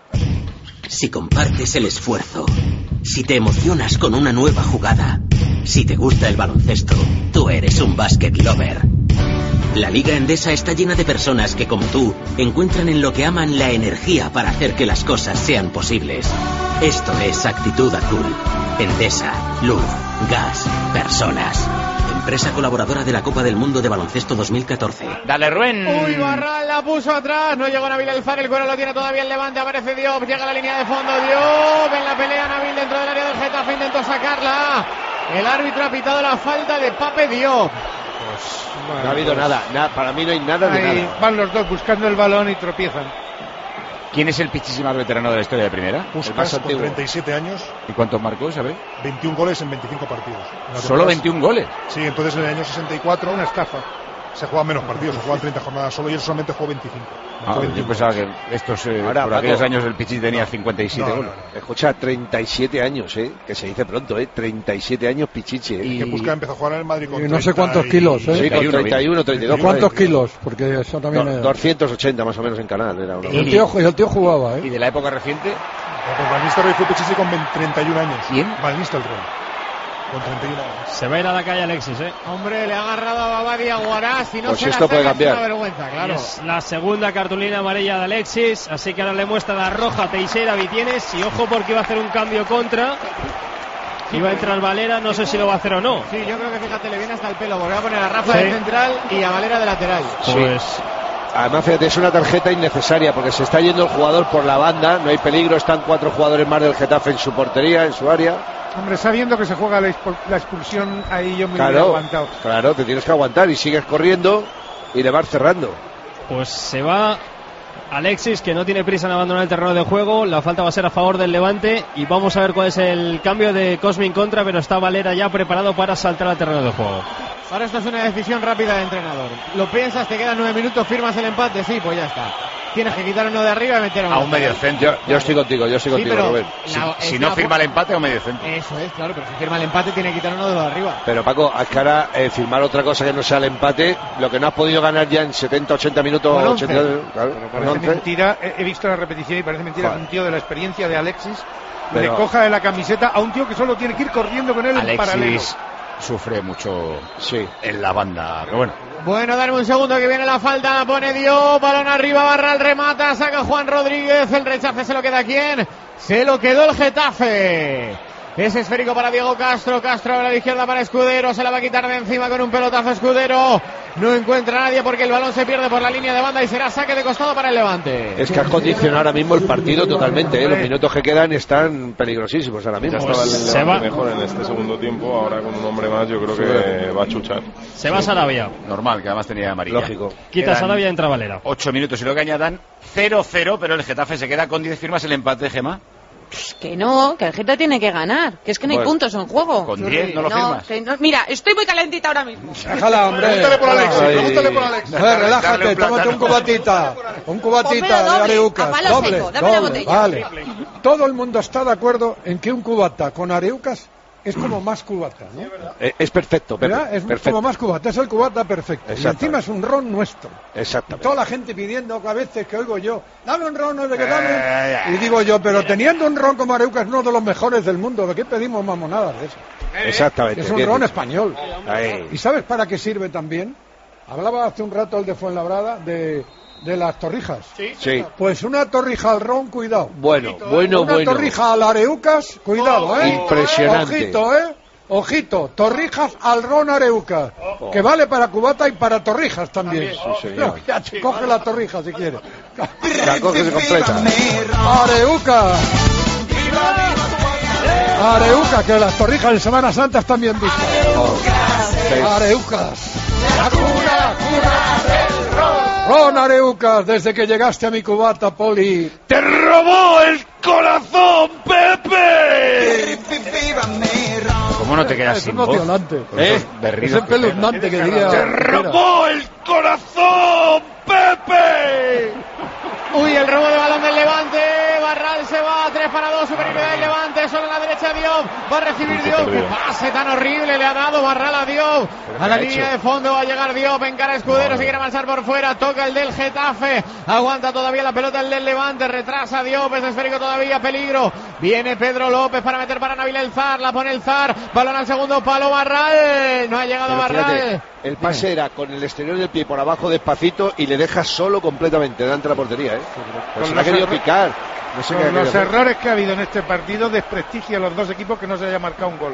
Si compartes el esfuerzo, si te emocionas con una nueva jugada, si te gusta el baloncesto, tú eres un basket lover. La Liga Endesa está llena de personas que, como tú, encuentran en lo que aman la energía para hacer que las cosas sean posibles. Esto es Actitud Azul. Endesa, luz, gas, personas. Empresa colaboradora de la Copa del Mundo de Baloncesto dos mil catorce. Dale, Rubén. Uy, Barral la puso atrás, no llegó Nabil Alfar, el cuero lo tiene todavía el Levante, aparece Diop, llega a la línea de fondo, Diop, en la pelea Nabil dentro del área del Getafe, intentó sacarla, el árbitro ha pitado la falta de Pape Diop. No ha habido nada, nada, para mí no hay nada de Ahí nada. van los dos buscando el balón y tropiezan. ¿Quién es el pichichi más veterano de la historia de primera? Puskas con treinta y siete años, ¿Y cuántos marcó, sabes? veintiún goles en veinticinco partidos. La Solo temporada- veintiún goles. Sí, entonces en el año sesenta y cuatro, una estafa. Se juegan menos partidos, se juegan treinta jornadas solo y él solamente jugó veinticinco. Ah, yo pensaba que estos, eh, Ahora, por Paco, aquellos años el pichichi tenía no, cincuenta y siete no, goles. no, no. Escucha, treinta y siete años, ¿eh? Que se dice pronto, ¿eh? treinta y siete años Pichichi, ¿eh? Que Puskas empezó a jugar en el Madrid con Y no sé treinta cuántos y- kilos, ¿eh? Sí, con treinta y uno, treinta y dos. ¿Cuántos por ahí. kilos? Porque eso también Do- es... doscientos ochenta más o menos en canal. Era una... Y el tío, y el tío jugaba, ¿eh? ¿Y de la época reciente? Pues Van Nistelrooy fue Pichichi con veinte treinta y un años. ¿Quién? Van Nistelrooy. Con treinta y un años. Se va a ir a la calle Alexis, ¿eh? Hombre, le ha agarrado a Babadi a Guarás, si no Pues se esto la puede saca, cambiar. es una vergüenza, claro. Y es la segunda cartulina amarilla de Alexis, así que ahora le muestra la roja a Teixeira Vitienes y ojo porque iba a hacer un cambio contra. Iba a entrar Valera, no sé si lo va a hacer o no. Sí, yo creo que fíjate, le viene hasta el pelo, porque va a poner a Rafa Sí. de central y a Valera de lateral. Pues Además, fíjate, es una tarjeta innecesaria porque se está yendo el jugador por la banda, no hay peligro, están cuatro jugadores más del Getafe en su portería, en su área. Hombre, sabiendo que se juega la, expo- la expulsión, ahí yo me hubiera Claro, aguantado. claro, te tienes que aguantar y sigues corriendo y le vas cerrando. Pues se va Alexis, que no tiene prisa en abandonar el terreno de juego. La falta va a ser a favor del Levante. Y vamos a ver cuál es el cambio de Cosmin contra. Pero está Valera ya preparado para saltar al terreno de juego. Ahora esto es una decisión rápida de entrenador. Lo piensas, te quedan nueve minutos, firmas el empate, sí, pues ya está. Tienes que quitar uno de arriba y meter uno A un medio centro. Yo, yo estoy contigo, yo estoy Sí, contigo, pero Rubén. la- Si es no la- firma el empate, a un medio centro. Eso es, claro, pero si firma el empate tiene que quitar uno de los de arriba. Pero Paco, es que ahora eh, firmar otra cosa que no sea el empate, lo que no has podido ganar ya en setenta, ochenta minutos, Con once. ochenta, claro, Pero con parece once. mentira, he, he visto la repetición y parece mentira Joder. que un tío de la experiencia de Alexis Pero- le coja de la camiseta a un tío que solo tiene que ir corriendo con él en paralelo. Alexis sufre mucho sí. en la banda. Pero bueno. Bueno, darme un segundo que viene la falta, la pone Diop, balón arriba, Barral remata, saca Juan Rodríguez, el rechace se lo queda a quién, se lo quedó el Getafe. Es esférico para Diego Castro, Castro a la izquierda para Escudero, se la va a quitar de encima con un pelotazo Escudero, no encuentra a nadie porque el balón se pierde por la línea de banda y será saque de costado para el Levante. Es que has condicionado ahora mismo el partido totalmente, ¿eh? Los minutos que quedan están peligrosísimos ahora mismo. Ya estaba el se Levante va. mejor en este segundo tiempo, ahora con un hombre más yo creo que va a chuchar. Se va Sarabia. Normal, que además tenía amarilla. Lógico. Quita Quedan Sarabia y entra Valera. ocho minutos y lo que añadan cero cero, pero el Getafe se queda con diez firmas el empate, Gemma. Que no, que el Geta tiene que ganar, que es que no hay Bueno, puntos en juego. con diez no lo firmas. que no- mira, estoy muy calentita ahora mismo. Déjala, hombre. Pregúntale por Alexis, Ay. pregúntale por Alexis. A ver, Darle relájate, un plátano. tómate un cubatita. Un cubatita Pónmelo de doble, areucas. a palo Doble, seco, dame la doble, botella. vale. Todo el mundo está de acuerdo en que un cubata con areucas es como más cubata, ¿no? Eh, Es perfecto, Pepe, ¿Verdad? Es perfecto. como más cubata, es el cubata perfecto. Y Exacto. encima es un ron nuestro. Exactamente. Toda la gente pidiendo que a veces que oigo yo, dame un ron, no sé qué, dame. Eh, Y digo yo, pero teniendo un ron como Areuca es uno de los mejores del mundo, ¿de qué pedimos mamonadas de eso? Exactamente. Es un bien ron dicho. español. Ahí. ¿Y sabes para qué sirve también? Hablaba hace un rato el de Fuenlabrada de, de las torrijas. Sí. Pues una torrija al ron, cuidado. Bueno, bueno, una bueno. torrija al Areucas, cuidado, ¿eh? Impresionante. Ojito, ¿eh? Ojito, torrijas al ron Areucas, que vale para cubata y para torrijas también. Sí, señor. Ya, coge la torrija si quieres. La coges completa. Areucas. Areuca, que las torrijas en Semana Santa están bien vistas. Areucas. La cuna, cuna del ron. Ron Areucas, desde que llegaste a mi cubata, Poli. ¡Te robó el corazón, Pepe! ¿Cómo no te quedas es sin voz? emocionante. ¿Eh? Es espeluznante que diría. ¡Te robó el corazón, Pepe! Uy, el robo de balón del Levante. Barral se va, tres para dos, superioridad del Levante, solo a la derecha Diop. Va a recibir Diop. Qué pase tan horrible le ha dado Barral a Diop. A la línea hecho? de fondo va a llegar Diop, encara Escudero, si quiere marchar por fuera, toca el del Getafe. Aguanta todavía la pelota el del Levante, retrasa Diop, es esférico todavía, peligro. Viene Pedro López para meter para Nabil el Zar, la pone el Zar, balón al segundo palo, Barral. No ha llegado Pero Barral. Fíjate, el pase Dime. era con el exterior del pie por abajo despacito y le deja solo completamente delante de la portería, ¿eh? Pues se le ha querido picar. No sé Con los errores que ha habido en este partido, desprestigia a los dos equipos que no se haya marcado un gol.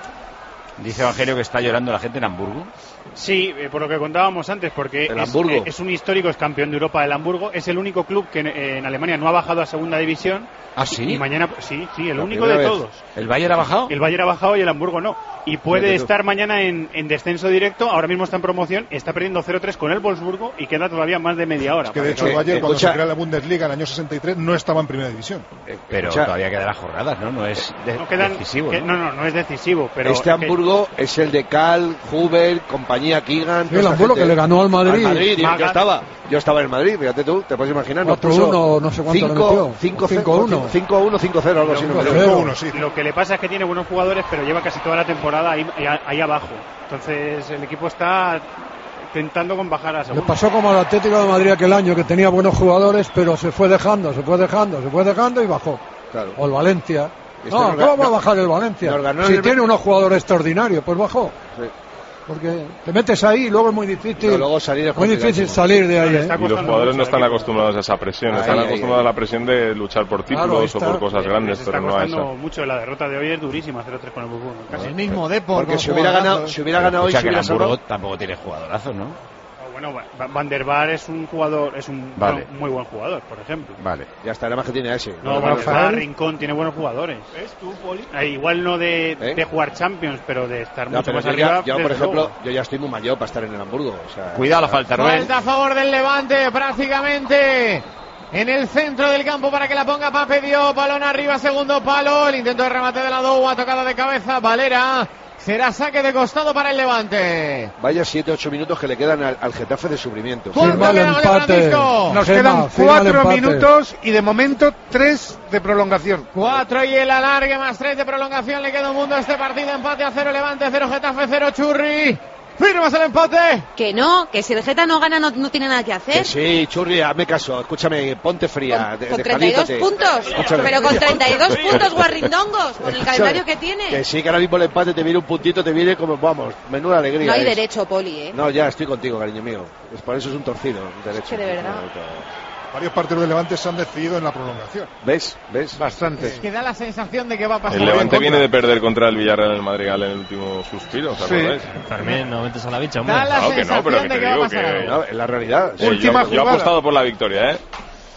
Dice Evangelio que está llorando la gente en Hamburgo. Sí, eh, por lo que contábamos antes, porque es, eh, es un histórico, es campeón de Europa del Hamburgo, es el único club que en, eh, en Alemania no ha bajado a segunda división. ¿Ah, sí? Y mañana, sí, sí, el la único de vez. todos. ¿El Bayern ha bajado? El Bayern ha bajado y el Hamburgo no. Y puede estar mañana en, en descenso directo, ahora mismo está en promoción, está perdiendo cero tres con el Wolfsburgo y queda todavía más de media hora. Es que de hecho el Bayern, cuando se crea la Bundesliga en el año sesenta y tres, no estaba en primera división. Eh, pero Escucha. todavía quedan las jornadas, ¿no? No es de, no quedan, decisivo. Que, ¿no? no, no, no es decisivo. Pero este Hamburgo que... es el de Cal, Huber, compañía Keegan. Sí, el Hamburgo gente... que le ganó al Madrid. Al Madrid, yo, yo estaba. Yo estaba en el Madrid, fíjate tú, te puedes imaginar. cuatro uno, no sé cuánto cinco, cinco uno, cinco uno, cinco cero, algo así. No me sí. Lo que le pasa es que tiene buenos jugadores, pero lleva casi toda la temporada ahí, ahí abajo. Entonces el equipo está intentando con bajar a segunda. Le pasó como al Atlético de Madrid aquel año, que tenía buenos jugadores, pero se fue dejando, se fue dejando, se fue dejando y bajó. Claro. O el Valencia. Este no, ¿cómo va a bajar el Valencia? Si el... tiene unos jugadores extraordinarios, pues bajó. Sí. Porque te metes ahí y luego es muy difícil, no, luego salir muy difícil salir de ahí. ¿eh? Y los jugadores no están acostumbrados a esa presión, ahí, están ahí, acostumbrados ahí. a la presión de luchar por títulos claro, o por cosas grandes, pero no a esa. Mucho, la derrota de hoy es durísima, cero tres con el Buffon. Casi el mismo Depor. Porque si hubiera ganado, si hubiera ganado hoy, si hubiera salvado. Tampoco tiene jugadorazos, ¿no? Bueno, Van der Vaart es un jugador, es un vale. muy buen jugador, por ejemplo. Vale, ya está, nada más que tiene ese. No, Van der Vaart, Rincón tiene buenos jugadores. ¿Ves tú, Poli? Eh, igual no de, ¿Eh? de jugar Champions, pero de estar no, mucho más arriba. Ya, yo, por ejemplo, luego. yo ya estoy muy mayor para estar en el Hamburgo. O sea, Cuidado la falta, Rubén. Falta a favor del Levante, prácticamente en el centro del campo para que la ponga Pape Diop. Balón arriba, segundo palo. El intento de remate de la Doua, tocada de cabeza. Valera. Será saque de costado para el Levante. Vaya siete ocho minutos que le quedan al, al Getafe de sufrimiento. Firma el empate. Nos quedan cuatro minutos y de momento tres de prolongación. Cuatro y el alargue más tres de prolongación. Le queda un mundo a este partido. Empate a cero Levante, cero Getafe, cero Churri. ¿Firmas el empate? Que no, que si el Geta no gana no, no tiene nada que hacer. Que sí, Churri, hazme caso, escúchame, ponte fría. ¿Con, de, con treinta y dos puntos? Escúchame. Pero con treinta y dos puntos guarrindongos, con el calendario que tiene. Que sí, que ahora mismo el empate te viene un puntito, te viene como, vamos, menuda alegría. No hay es. derecho, Poli, ¿eh? No, ya, estoy contigo, cariño mío. Es por eso es un torcido, un derecho. Es que de verdad. Varios partidos de Levante se han decidido en la prolongación. ¿Ves? ¿Ves? Bastante. Es que da la sensación de que va a pasar. El Levante viene de perder contra el Villarreal en el Madrigal en el último suspiro, ¿os acordáis? Sí. También no metes a la bicha, hombre. Da la claro sensación que no, pero de que que, te va a digo pasar. que... No, en la realidad. Sí, Última yo, yo he apostado por la victoria, ¿eh?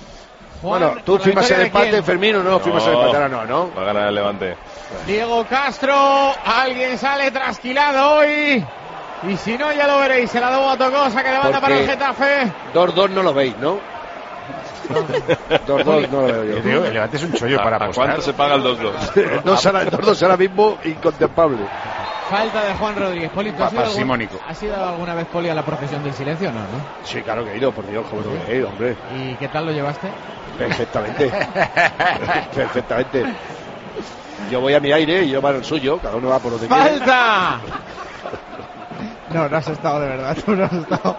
Juan, bueno, tú firmas el empate, Fermín, o no, no firmas el empate, ahora no, ¿no? Va a ganar el Levante. Diego Castro, alguien sale trasquilado hoy. Y si no, ya lo veréis. Se la doy a Tocosa que levanta para el Getafe. dos dos no lo veis, ¿no? dos dos no lo veo yo. Tío, el Levante es un chollo para apostar. ¿Cuánto se paga el dos dos? El dos dos ahora mismo incontemplable. Falta de Juan Rodríguez. Poli, ¿tú has ido, algún, ¿has ido alguna vez, Poli, a la procesión del silencio? No, ¿no? Sí, claro que he ido, por Dios, como no he ido, hombre. ¿Y qué tal lo llevaste? Perfectamente. Perfectamente. Yo voy a mi aire y yo voy al suyo, cada uno va por donde quiere. ¡Falta! No, no has estado de verdad, tú no has estado.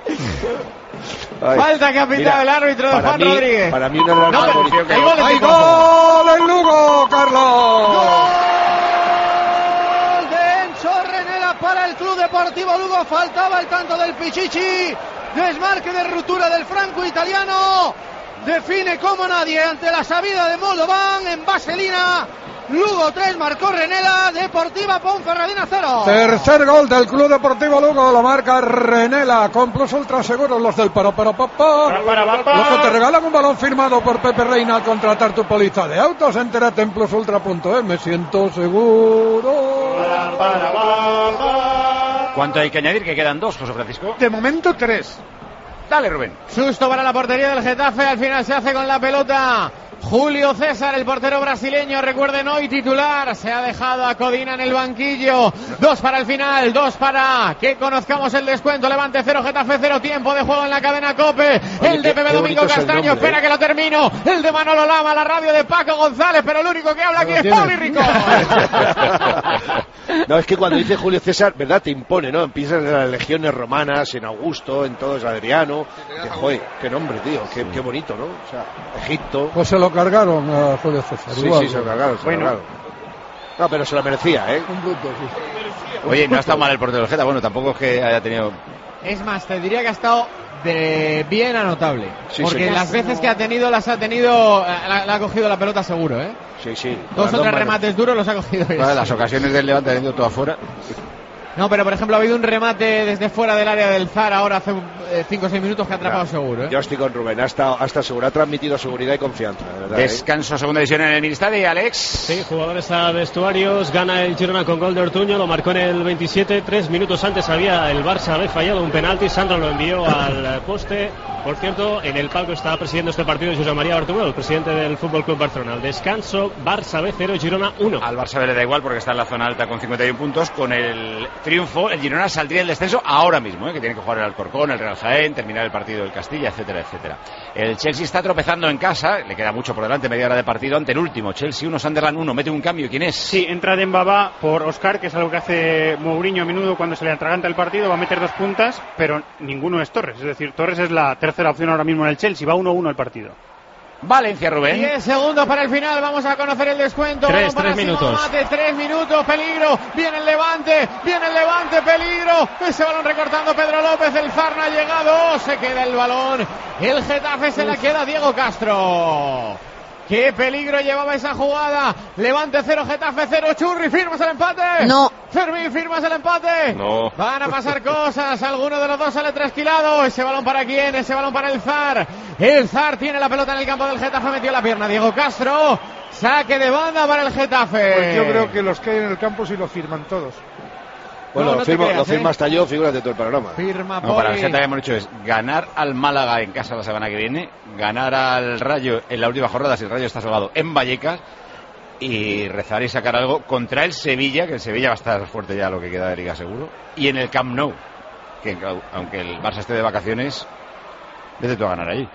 Ay, falta que ha pitado el árbitro de Juan mí, Rodríguez. Para mí una gran no, posición que... ¡Hay gol, ¡Hay gol en Lugo, Carlos! ¡Gol de Enzo Renela para el Club Deportivo Lugo! Faltaba el tanto del Pichichi. Desmarque de ruptura del franco italiano. Define como nadie ante la sabida de Moldovan en vaselina. Lugo tres, marcó Renela, Deportiva Ponferradina cero. Tercer gol del Club Deportivo Lugo, lo marca Renela, con Plus Ultra Seguros, los del para para papá. Los que te regalan un balón firmado por Pepe Reina al contratar tu póliza de autos, entérate en plus ultra punto es, me siento seguro. Para, para, para. ¿Cuánto hay que añadir? Que quedan dos, José Francisco. De momento tres. Dale, Rubén. Susto para la portería del Getafe, al final se hace con la pelota Julio César, el portero brasileño, recuerden, hoy titular, se ha dejado a Codina en el banquillo. Dos para el final, dos para que conozcamos el descuento. Levante cero, Getafe cero, tiempo de juego en la cadena COPE. Oye, el de Pepe Domingo Castaño, espera ¿eh? que lo termino. El de Manolo Lama, la radio de Paco González, pero el único que habla aquí es Poli Rico. No, es que cuando dice Julio César, ¿verdad? Te impone, ¿no? Empiezas en las legiones romanas, en Augusto, en todo es Adriano. Que, joder, qué nombre, tío, qué, qué bonito, ¿no? O sea, Egipto. Pues se lo cargaron a Julio César. Sí, igual, sí, se lo cargaron, se bueno. lo cargaron. No, pero se lo merecía, ¿eh? Un bruto, sí. Oye, no ha estado mal el portero del Getafe, bueno, tampoco es que haya tenido... Es más, te diría que ha estado de bien a notable. Sí, porque sí. las veces que ha tenido, las ha tenido, la, la ha cogido la pelota seguro, ¿eh? Sí, sí. Dos o tres remates duros los ha cogido. Bueno, las ocasiones del Levante teniendo todo afuera. No, pero por ejemplo ha habido un remate desde fuera del área del Zar ahora hace cinco o seis minutos que ha atrapado Ya, seguro, ¿eh? Yo estoy con Rubén, hasta, hasta seguro, ha transmitido seguridad y confianza, de verdad. Descanso, segunda división en el Ministadio, Alex. Sí, jugadores a vestuarios, gana el Girona con gol de Ortuño, lo marcó en el veintisiete, tres minutos antes había el Barça había fallado un penalti, Sandro lo envió al poste. Por cierto, en el palco está presidiendo este partido José María Bartomeu, el presidente del Fútbol Club Barcelona. Al descanso, Barça B cero, Girona uno. Al Barça B le da igual porque está en la zona alta con cincuenta y uno puntos. Con el triunfo, el Girona saldría del descenso ahora mismo, ¿eh? Que tiene que jugar el Alcorcón, el Real Jaén, terminar el partido del Castilla, etcétera, etcétera. El Chelsea está tropezando en casa, le queda mucho por delante, media hora de partido ante el último. Chelsea uno, Sunderland uno, mete un cambio. ¿Quién es? Sí, entra Dembaba por Oscar, que es algo que hace Mourinho a menudo cuando se le atraganta el partido, va a meter dos puntas, pero ninguno es Torres. Es decir, Torres es la tercera opción ahora mismo en el Chelsea, va uno uno el partido. Valencia, Rubén. diez segundos para el final, vamos a conocer el descuento. Tres, para tres Simón minutos. Mate, tres minutos, peligro, viene el Levante, viene el Levante, peligro, ese balón recortando Pedro López, el Zar no ha llegado, se queda el balón, el Getafe se la queda Diego Castro. ¡Qué peligro llevaba esa jugada! Levante cero, Getafe cero, Churri, ¿firmas el empate? No. Fermín, ¿firmas el empate? No. Van a pasar cosas, alguno de los dos sale trasquilado. Ese balón para quién, ese balón para el Zar. El Zar tiene la pelota en el campo del Getafe, metió la pierna Diego Castro. Saque de banda para el Getafe. Pues yo creo que los que hay en el campo sí lo firman todos. Bueno, No, no lo, te firmo, creas, lo firma ¿eh? hasta yo, figúrate todo el panorama. Firma No, para el Poli. Getafe hemos dicho es ganar al Málaga en casa la semana que viene, ganar al Rayo en la última jornada si el Rayo está salvado en Vallecas y rezar y sacar algo contra el Sevilla, que el Sevilla va a estar fuerte ya lo que queda de Liga seguro, y en el Camp Nou, que aunque el Barça esté de vacaciones, vete tú a ganar allí.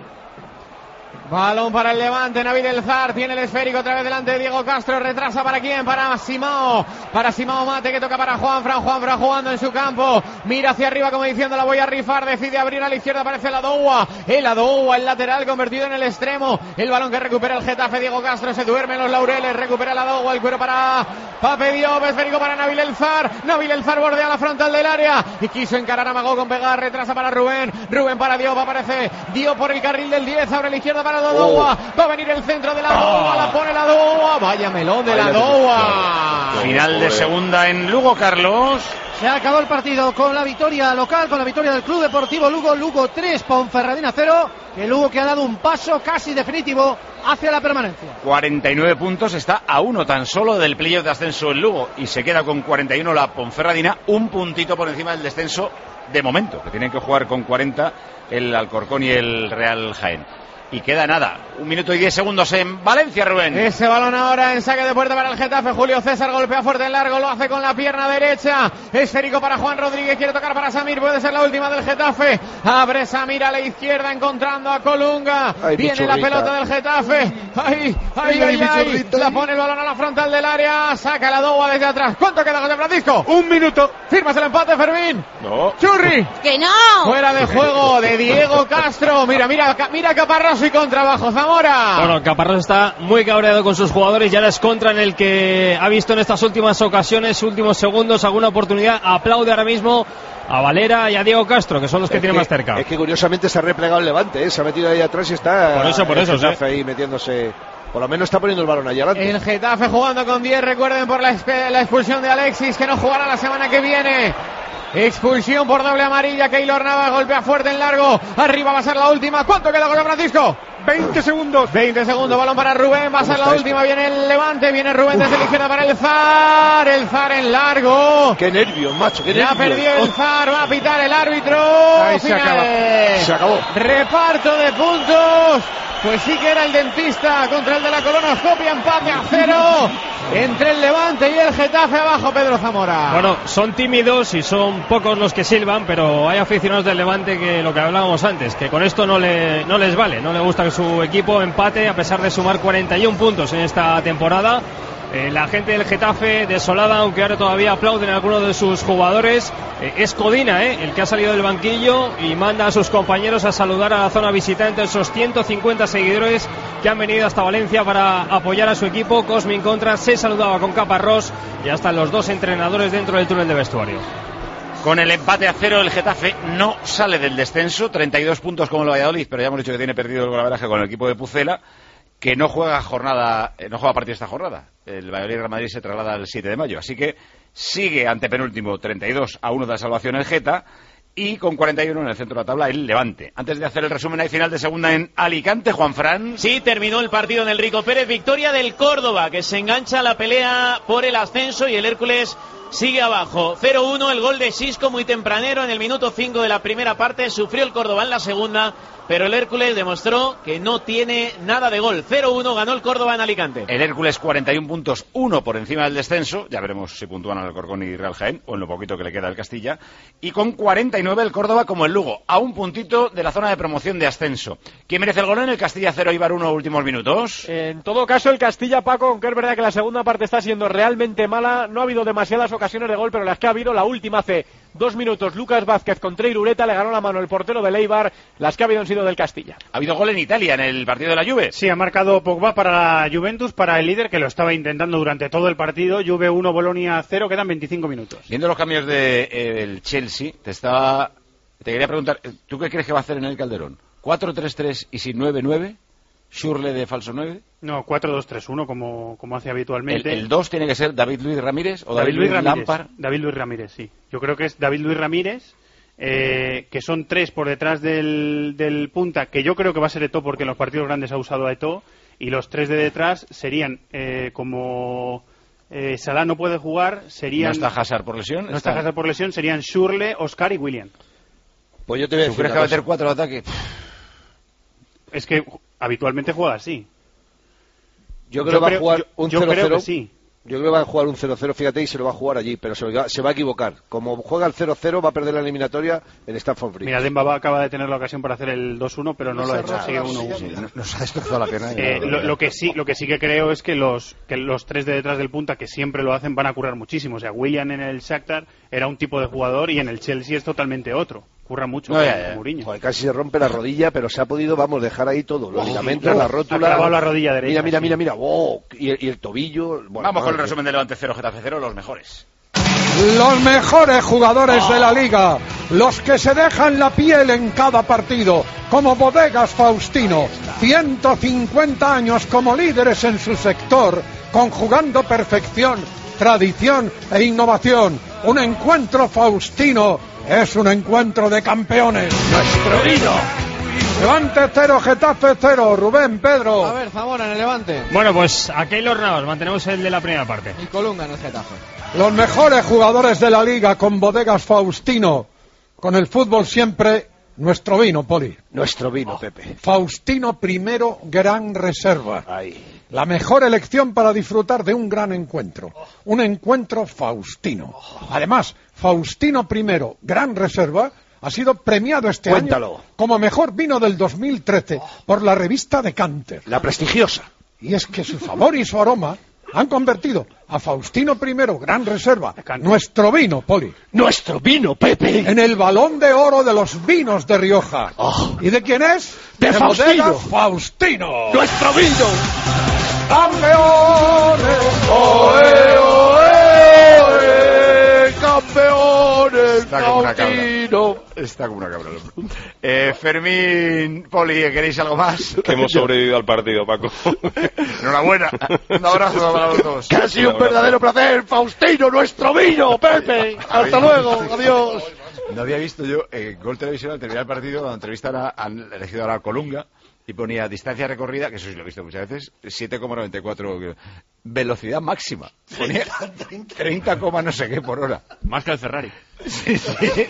Balón para el Levante, Nabil El Zar tiene el esférico otra vez delante de Diego Castro, retrasa para quién, para Simao, para Simao Mate que toca para Juanfran, Juanfran jugando en su campo, mira hacia arriba como diciendo la voy a rifar, decide abrir a la izquierda, aparece el Adoua, el Adoua, el lateral convertido en el extremo, el balón que recupera el Getafe, Diego Castro se duerme en los laureles, recupera el Adoua, el cuero para Pape Diop, esférico para Nabil El Zar, Nabil El Zar bordea la frontal del área y quiso encarar a Magó con pegar, retrasa para Rubén, Rubén para Diop, aparece Diop por el carril del diez, abre la izquierda para Dodoua, oh. Va a venir el centro de la Doua, la pone la Doua, vaya melón de la Doua. Final de segunda en Lugo, Carlos. Se acabó el partido con la victoria local, con la victoria del Club Deportivo Lugo, Lugo tres, Ponferradina cero, el Lugo que ha dado un paso casi definitivo hacia la permanencia. cuarenta y nueve puntos, está a uno tan solo del playoff de ascenso el Lugo y se queda con cuarenta y uno la Ponferradina, un puntito por encima del descenso de momento, que tienen que jugar con cuarenta el Alcorcón y el Real Jaén. Y queda nada, un minuto y diez segundos en Valencia, Rubén. Ese balón ahora en saque de puerta para el Getafe. Julio César golpea fuerte en largo, lo hace con la pierna derecha. Esférico para Juan Rodríguez, quiere tocar para Samir, puede ser la última del Getafe. Abre Samir a la izquierda encontrando a Colunga. Ay, viene la pelota del Getafe. Ay, ay, ay, ay, ay. La pone el balón a la frontal del área. Saca la Doua desde atrás. ¿Cuánto queda, José Francisco? Un minuto. ¿Firmas el empate, Fermín? No. Churri. ¡Que no! Fuera de juego de Diego Castro. Mira, mira, mira Caparrós y contrabajo. Zamora. Bueno, Caparrós está muy cabreado con sus jugadores. Ya les contra en el que ha visto en estas últimas ocasiones, últimos segundos, alguna oportunidad. Aplaude ahora mismo a Valera y a Diego Castro, que son los que es tienen que, más cerca. Es que curiosamente se ha replegado el Levante, ¿eh? Se ha metido ahí atrás y está. Por eso, por eso, el Getafe sí. ahí metiéndose Por lo menos está poniendo el balón allá adelante. El Getafe jugando con diez, recuerden por la, la expulsión de Alexis, que no jugará la semana que viene. Expulsión por doble amarilla. Keylor Navas golpea fuerte en largo. Arriba va a ser la última. ¿Cuánto queda, José Francisco? veinte segundos. veinte segundos. Balón para Rubén. Va a ser la última. Esto? Viene el Levante. Viene Rubén desde la izquierda para el Zar. El Zar en largo. Qué nervios, macho. Qué ya nervios. perdió el Zar. Va a pitar el árbitro. Ahí se acaba. Se acabó. Reparto de puntos. Pues sí que era el dentista contra el de la colonoscopia. Empate a cero entre el Levante y el Getafe. Abajo Pedro Zamora. Bueno, son tímidos y son pocos los que silban, pero hay aficionados del Levante que lo que hablábamos antes, que con esto no, le, no les vale. No le gusta que su equipo empate a pesar de sumar cuarenta y un puntos en esta temporada. Eh, la gente del Getafe desolada, aunque ahora todavía aplauden a algunos de sus jugadores. Eh, es Codina, eh, el que ha salido del banquillo y manda a sus compañeros a saludar a la zona visitante, esos ciento cincuenta seguidores que han venido hasta Valencia para apoyar a su equipo. Cosmin Contra se saludaba con Caparrós y hasta los dos entrenadores dentro del túnel de vestuario. Con el empate a cero, el Getafe no sale del descenso, treinta y dos puntos como el Valladolid, pero ya hemos dicho que tiene perdido el golaveraje con el equipo de Pucela, que no juega jornada, eh, no juega a partir de esta jornada. El Valladolid Real Madrid se traslada el siete de mayo, así que sigue ante penúltimo, treinta y dos a uno de la salvación el Geta, y con cuarenta y uno en el centro de la tabla el Levante. Antes de hacer el resumen, hay final de segunda en Alicante, Juanfran. Sí, terminó el partido en el Rico Pérez, victoria del Córdoba, que se engancha a la pelea por el ascenso, y el Hércules sigue abajo. cero uno, el gol de Xisco muy tempranero en el minuto cinco de la primera parte. Sufrió el Córdoba en la segunda, pero el Hércules demostró que no tiene nada de gol. cero uno ganó el Córdoba en Alicante. El Hércules cuarenta y un puntos, uno por encima del descenso. Ya veremos si puntúan al Alcorcón y Real Jaén, o en lo poquito que le queda al Castilla. Y con cuarenta y nueve el Córdoba como el Lugo, a un puntito de la zona de promoción de ascenso. ¿Quién merece el gol en el Castilla cero, Ibar uno, últimos minutos? En todo caso, el Castilla, Paco, aunque es verdad que la segunda parte está siendo realmente mala, no ha habido demasiadas ocasiones de gol, pero las que ha habido, la última hace dos minutos, Lucas Vázquez contra Irureta, le ganó la mano el portero del Eibar. Las que ha habido han sido del Castilla. ¿Ha habido gol en Italia en el partido de la Juve? Sí, ha marcado Pogba para la Juventus, para el líder, que lo estaba intentando durante todo el partido. Juve uno, Bolonia cero, quedan veinticinco minutos. Viendo los cambios del de, eh, Chelsea, te estaba te quería preguntar, ¿tú qué crees que va a hacer en el Calderón? ¿cuatro tres tres y sin nueve nueve? ¿Schürrle de falso nueve? No, cuatro dos tres uno como, como hace habitualmente. ¿El, el dos tiene que ser David Luiz Ramírez o David, David Luiz Luiz Ramírez? Lampard? David Luiz Ramírez, sí. Yo creo que es David Luiz Ramírez, eh, que son tres por detrás del, del punta, que yo creo que va a ser Eto'o, porque en los partidos grandes ha usado a Eto'o, y los tres de detrás serían eh, como... Eh, Salah no puede jugar, serían... ¿No está Hazard por lesión? No está, está Hazard por lesión, serían Schürrle, Oscar y William. Pues yo te voy a decir, ¿tú crees que va a meter cuatro de ataque? Es que habitualmente juega así. Yo creo que va a jugar un yo cero cero. Creo que sí. Yo creo que va a jugar un cero cero, fíjate, y se lo va a jugar allí, pero se va, se va a equivocar. Como juega el cero cero, va a perder la eliminatoria en Stamford Bridge. Mira, Demba acaba de tener la ocasión para hacer el dos uno, pero no, no lo ha hecho, sigue uno uno. Sí, nos ha destrozado la pena. Eh, lo, lo, que sí, lo que sí que creo es que los, que los tres de detrás del punta, que siempre lo hacen, van a currar muchísimo. O sea, William en el Shakhtar era un tipo de jugador y en el Chelsea es totalmente otro. Curra mucho, no, ya, ya. Mourinho. Joder, casi se rompe la rodilla, pero se ha podido, vamos, dejar ahí todo. Los oh, ligamentos, no, la rótula. Ha clavado la rodilla derecha. Mira, mira, sí. mira, mira. Oh, y, el, y el tobillo. Bueno, vamos con el resumen de Levante cero, Getafe cero, los mejores. Los mejores jugadores oh. de la liga, los que se dejan la piel en cada partido, como Bodegas Faustino, ciento cincuenta años como líderes en su sector, conjugando perfección, tradición e innovación. Un encuentro Faustino es un encuentro de campeones. Nuestro vino. Levante cero, Getafe cero. Rubén, Pedro. A ver, Zamora en el Levante. Bueno, pues a Keylor Navas, mantenemos el de la primera parte. Y Colunga en el Getafe. Los mejores jugadores de la liga con Bodegas Faustino. Con el fútbol siempre nuestro vino, Poli. Nuestro vino, oh. Pepe. Faustino primero, gran reserva. Ahí. La mejor elección para disfrutar de un gran encuentro. Un encuentro Faustino. Además, Faustino primero, gran reserva, ha sido premiado este Cuéntalo. año como mejor vino del dos mil trece por la revista Decanter. La prestigiosa. Y es que su sabor y su aroma han convertido a Faustino primero, gran reserva, nuestro vino, Poli. Nuestro vino, Pepe. En el balón de oro de los vinos de Rioja. Oh. ¿Y de quién es? De, de Faustino. Faustino. Nuestro vino. ¡Campeones! ¡Oe, oe, oe! ¡Campeones! Faustino. no. Está como una cabra. Eh, Fermín, Poli, ¿queréis algo más? Que hemos sobrevivido al partido, Paco. Enhorabuena. Un abrazo para los dos. Que ha sido un verdadero placer, Faustino, nuestro vino, Pepe. Hasta luego, adiós. No había visto yo en Gol Televisión al terminar el partido, cuando entrevistan a, han elegido ahora a Colunga y ponía distancia recorrida, que eso sí lo he visto muchas veces, siete coma noventa y cuatro, velocidad máxima. Ponía treinta, no sé qué por hora. Más que el Ferrari. Sí, sí.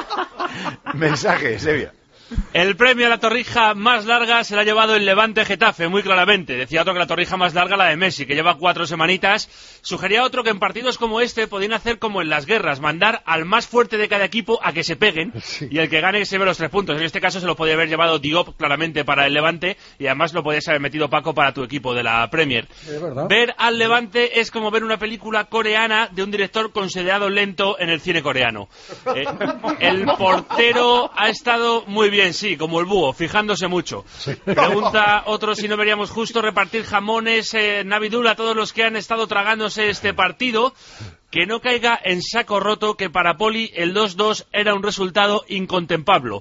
Mensaje, Sevilla. El premio a la torrija más larga se la ha llevado el Levante Getafe, muy claramente. Decía otro que la torrija más larga la de Messi, que lleva cuatro semanitas. Sugería otro que en partidos como este podían hacer como en las guerras, mandar al más fuerte de cada equipo a que se peguen, sí, y el que gane se lleve los tres puntos. En este caso se lo podía haber llevado Diop claramente para el Levante, y además lo podías haber metido, Paco, para tu equipo de la Premier. Es verdad. Ver al Levante es como ver una película coreana de un director considerado lento en el cine coreano. Eh, el portero ha estado muy bien. Bien, sí, como el búho, fijándose mucho. Sí. Pregunta otro si no veríamos justo repartir jamones eh, Navidul a todos los que han estado tragándose este partido. Que no caiga en saco roto que para Poli el dos dos era un resultado incontemplable.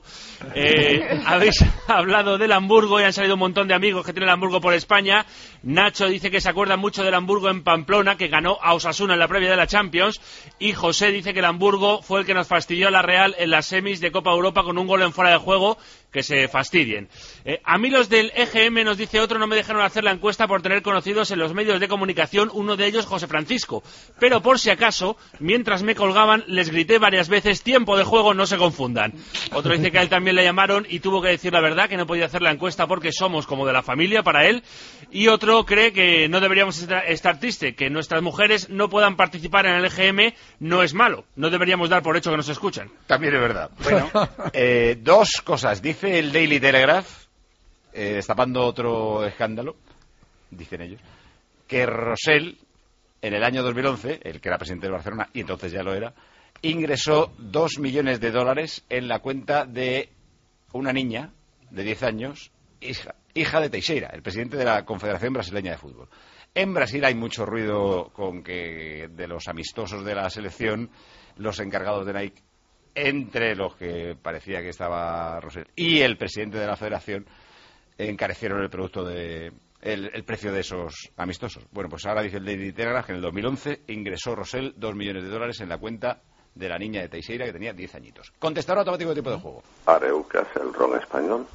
Eh, habéis hablado del Hamburgo y han salido un montón de amigos que tienen el Hamburgo por España. Nacho dice que se acuerda mucho del Hamburgo en Pamplona, que ganó a Osasuna en la previa de la Champions. Y José dice que el Hamburgo fue el que nos fastidió a la Real en las semis de Copa Europa con un gol en fuera de juego. Que se fastidien. Eh, a mí los del E G M, nos dice otro, no me dejaron hacer la encuesta por tener conocidos en los medios de comunicación, uno de ellos José Francisco. Pero por si acaso, mientras me colgaban, les grité varias veces, tiempo de juego, no se confundan. Otro dice que a él también le llamaron y tuvo que decir la verdad, que no podía hacer la encuesta porque somos como de la familia para él. Y otro cree que no deberíamos estar tristes, que nuestras mujeres no puedan participar en el E G M no es malo. No deberíamos dar por hecho que nos escuchan. También es verdad. Bueno, eh, dos cosas. Dice el Daily Telegraph, eh, destapando otro escándalo, dicen ellos, que Rosell, en el año dos mil once, el que era presidente de Barcelona, y entonces ya lo era, ingresó dos millones de dólares en la cuenta de una niña de diez años, hija, hija de Teixeira, el presidente de la Confederación Brasileña de Fútbol. En Brasil hay mucho ruido con que de los amistosos de la selección, los encargados de Nike, entre los que parecía que estaba Rosell y el presidente de la federación, encarecieron el producto de el, el precio de esos amistosos. Bueno, pues ahora dice el Daily Telegraph que en el dos mil once ingresó Rosell dos millones de dólares en la cuenta de la niña de Teixeira, que tenía diez añitos. Contestador automático de tipo de juego. Areucas, el ron español.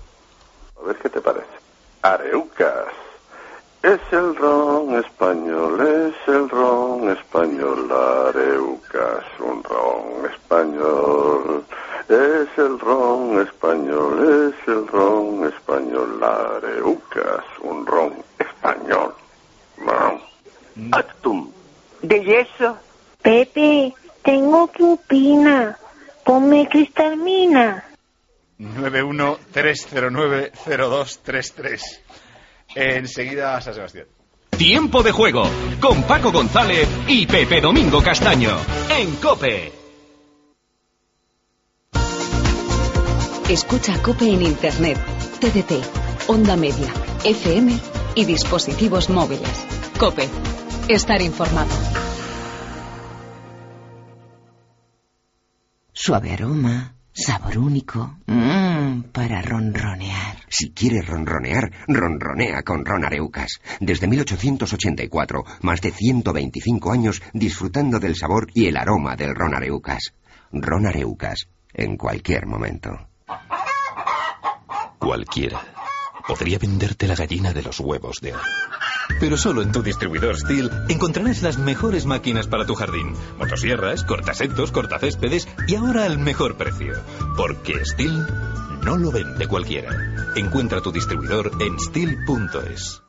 A ver qué te parece. Areucas. Es el ron español, es el ron español, Areucas, un ron español. Es el ron español, es el ron español, Areucas, un ron español. Actum. De yeso. Pepe, tengo pupina. Ponme cristalmina. nueve uno tres cero nueve cero dos tres tres. Enseguida San Sebastián. Tiempo de juego con Paco González y Pepe Domingo Castaño en COPE. Escucha COPE en Internet, T D T, Onda Media, F M y dispositivos móviles. COPE. Estar informado. Suave aroma, sabor único, mmm, para ronronear. Si quieres ronronear, ronronea con Ron Areucas. Desde mil ochocientos ochenta y cuatro, más de ciento veinticinco años disfrutando del sabor y el aroma del Ron Areucas. Ron Areucas, en cualquier momento. Cualquiera podría venderte la gallina de los huevos de oro. Pero solo en tu distribuidor STIHL encontrarás las mejores máquinas para tu jardín. Motosierras, cortasetos, cortacéspedes y ahora al mejor precio. Porque STIHL no lo vende cualquiera. Encuentra tu distribuidor en stihl punto es.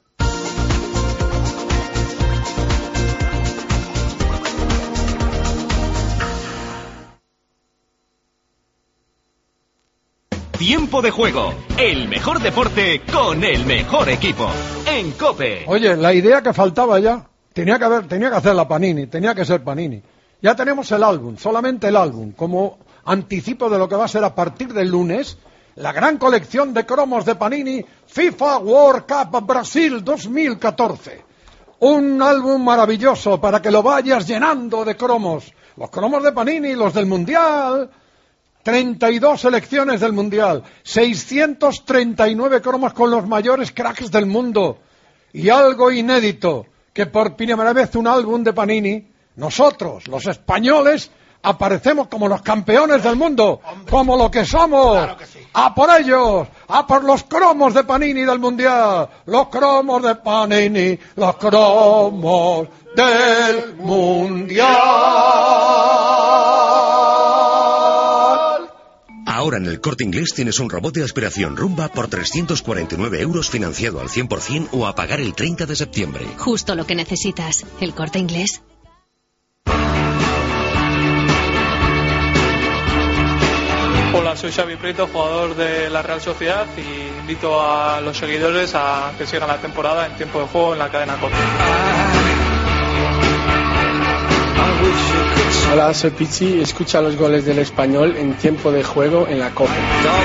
Tiempo de juego, el mejor deporte con el mejor equipo, en COPE. Oye, la idea que faltaba ya, tenía que haber, tenía que hacer la Panini, tenía que ser Panini. Ya tenemos el álbum, solamente el álbum, como anticipo de lo que va a ser a partir del lunes, la gran colección de cromos de Panini, FIFA World Cup Brasil dos mil catorce. Un álbum maravilloso para que lo vayas llenando de cromos. Los cromos de Panini, los del Mundial. treinta y dos selecciones del Mundial, seiscientos treinta y nueve cromos con los mayores cracks del mundo. Y algo inédito, que por primera vez un álbum de Panini, nosotros, los españoles, aparecemos como los campeones del mundo, como lo que somos. Claro que sí. ¡A por ellos! ¡A por los cromos de Panini del Mundial! ¡Los cromos de Panini! ¡Los cromos del Mundial! Ahora en el Corte Inglés tienes un robot de aspiración Rumba por trescientos cuarenta y nueve euros financiado al cien por cien o a pagar el treinta de septiembre. Justo lo que necesitas. El Corte Inglés. Hola, soy Xavi Prieto, jugador de la Real Sociedad, y invito a los seguidores a que sigan la temporada en tiempo de juego en la cadena COPE. Hola, soy Pichi, escucha los goles del Español en tiempo de juego en la COPE.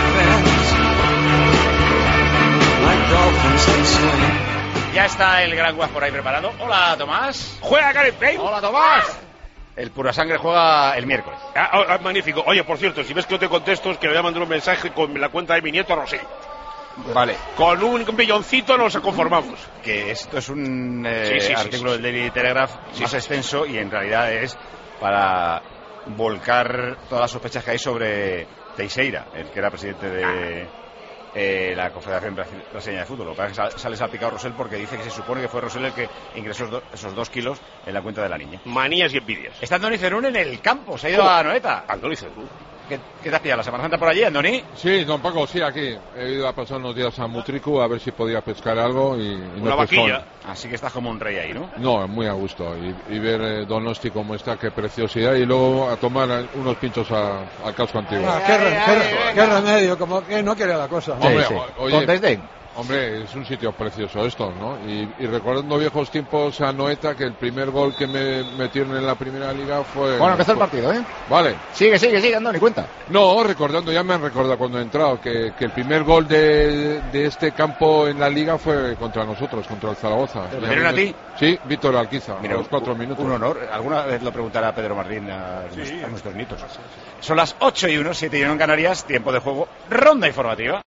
Ya está el Gran Guas por ahí preparado. Hola, Tomás. ¡Juega Gareth Bale! Hola, Tomás. El Pura Sangre juega el miércoles. Ah, ah, magnífico. Oye, por cierto, si ves que no te contesto, es que le voy a mandar un mensaje con la cuenta de mi nieto Rosé. Vale. Con un milloncito nos conformamos. Que esto es un eh, sí, sí, artículo sí, sí, del Daily Telegraph sí, más sí. extenso, y en realidad es para volcar todas las sospechas que hay sobre Teixeira, el que era presidente de eh, la Confederación Brasileña de Fútbol. Lo que pasa es que sale salpicado Rosell porque dice que se supone que fue Rosell el que ingresó esos, do, esos dos kilos en la cuenta de la niña. Manías y envidias. Está Andoni Cerún en el campo, se ha ido ¿Cómo? a Noeta. Andoni Cerún. ¿Qué, ¿Qué te has pillado? ¿La Semana Santa por allí, Andoni? Sí, don Paco, sí, aquí. He ido a pasar unos días a Mutriku a ver si podía pescar algo y, y Una no vaquilla. Así que estás como un rey ahí, ¿no? No, muy a gusto. Y, y ver eh, Donosti cómo está, qué preciosidad. Y luego a tomar unos pinchos a, al casco antiguo. Ah, qué, re, qué, qué remedio, como que no quiere la cosa. Hombre, Sí, sí. o- oye, Con desdén. Hombre, es un sitio precioso esto, ¿no? Y, y recordando viejos tiempos a Noeta, que el primer gol que me metieron en la primera liga fue... Bueno, empezó el fue- partido, ¿eh? Vale. Sigue, sigue, sigue, Andoni, cuenta. No, recordando, ya me han recordado cuando he entrado, que, que el primer gol de, de este campo en la liga fue contra nosotros, contra el Zaragoza. ¿Te lo Y dieron a mí me- ti? Sí, Víctor Alquiza, Mira, a los cuatro minutos. Un honor. Alguna vez lo preguntará Pedro Martín a, a nuestros nietos. Son las ocho y uno, siete y uno en Canarias, tiempo de juego, ronda informativa.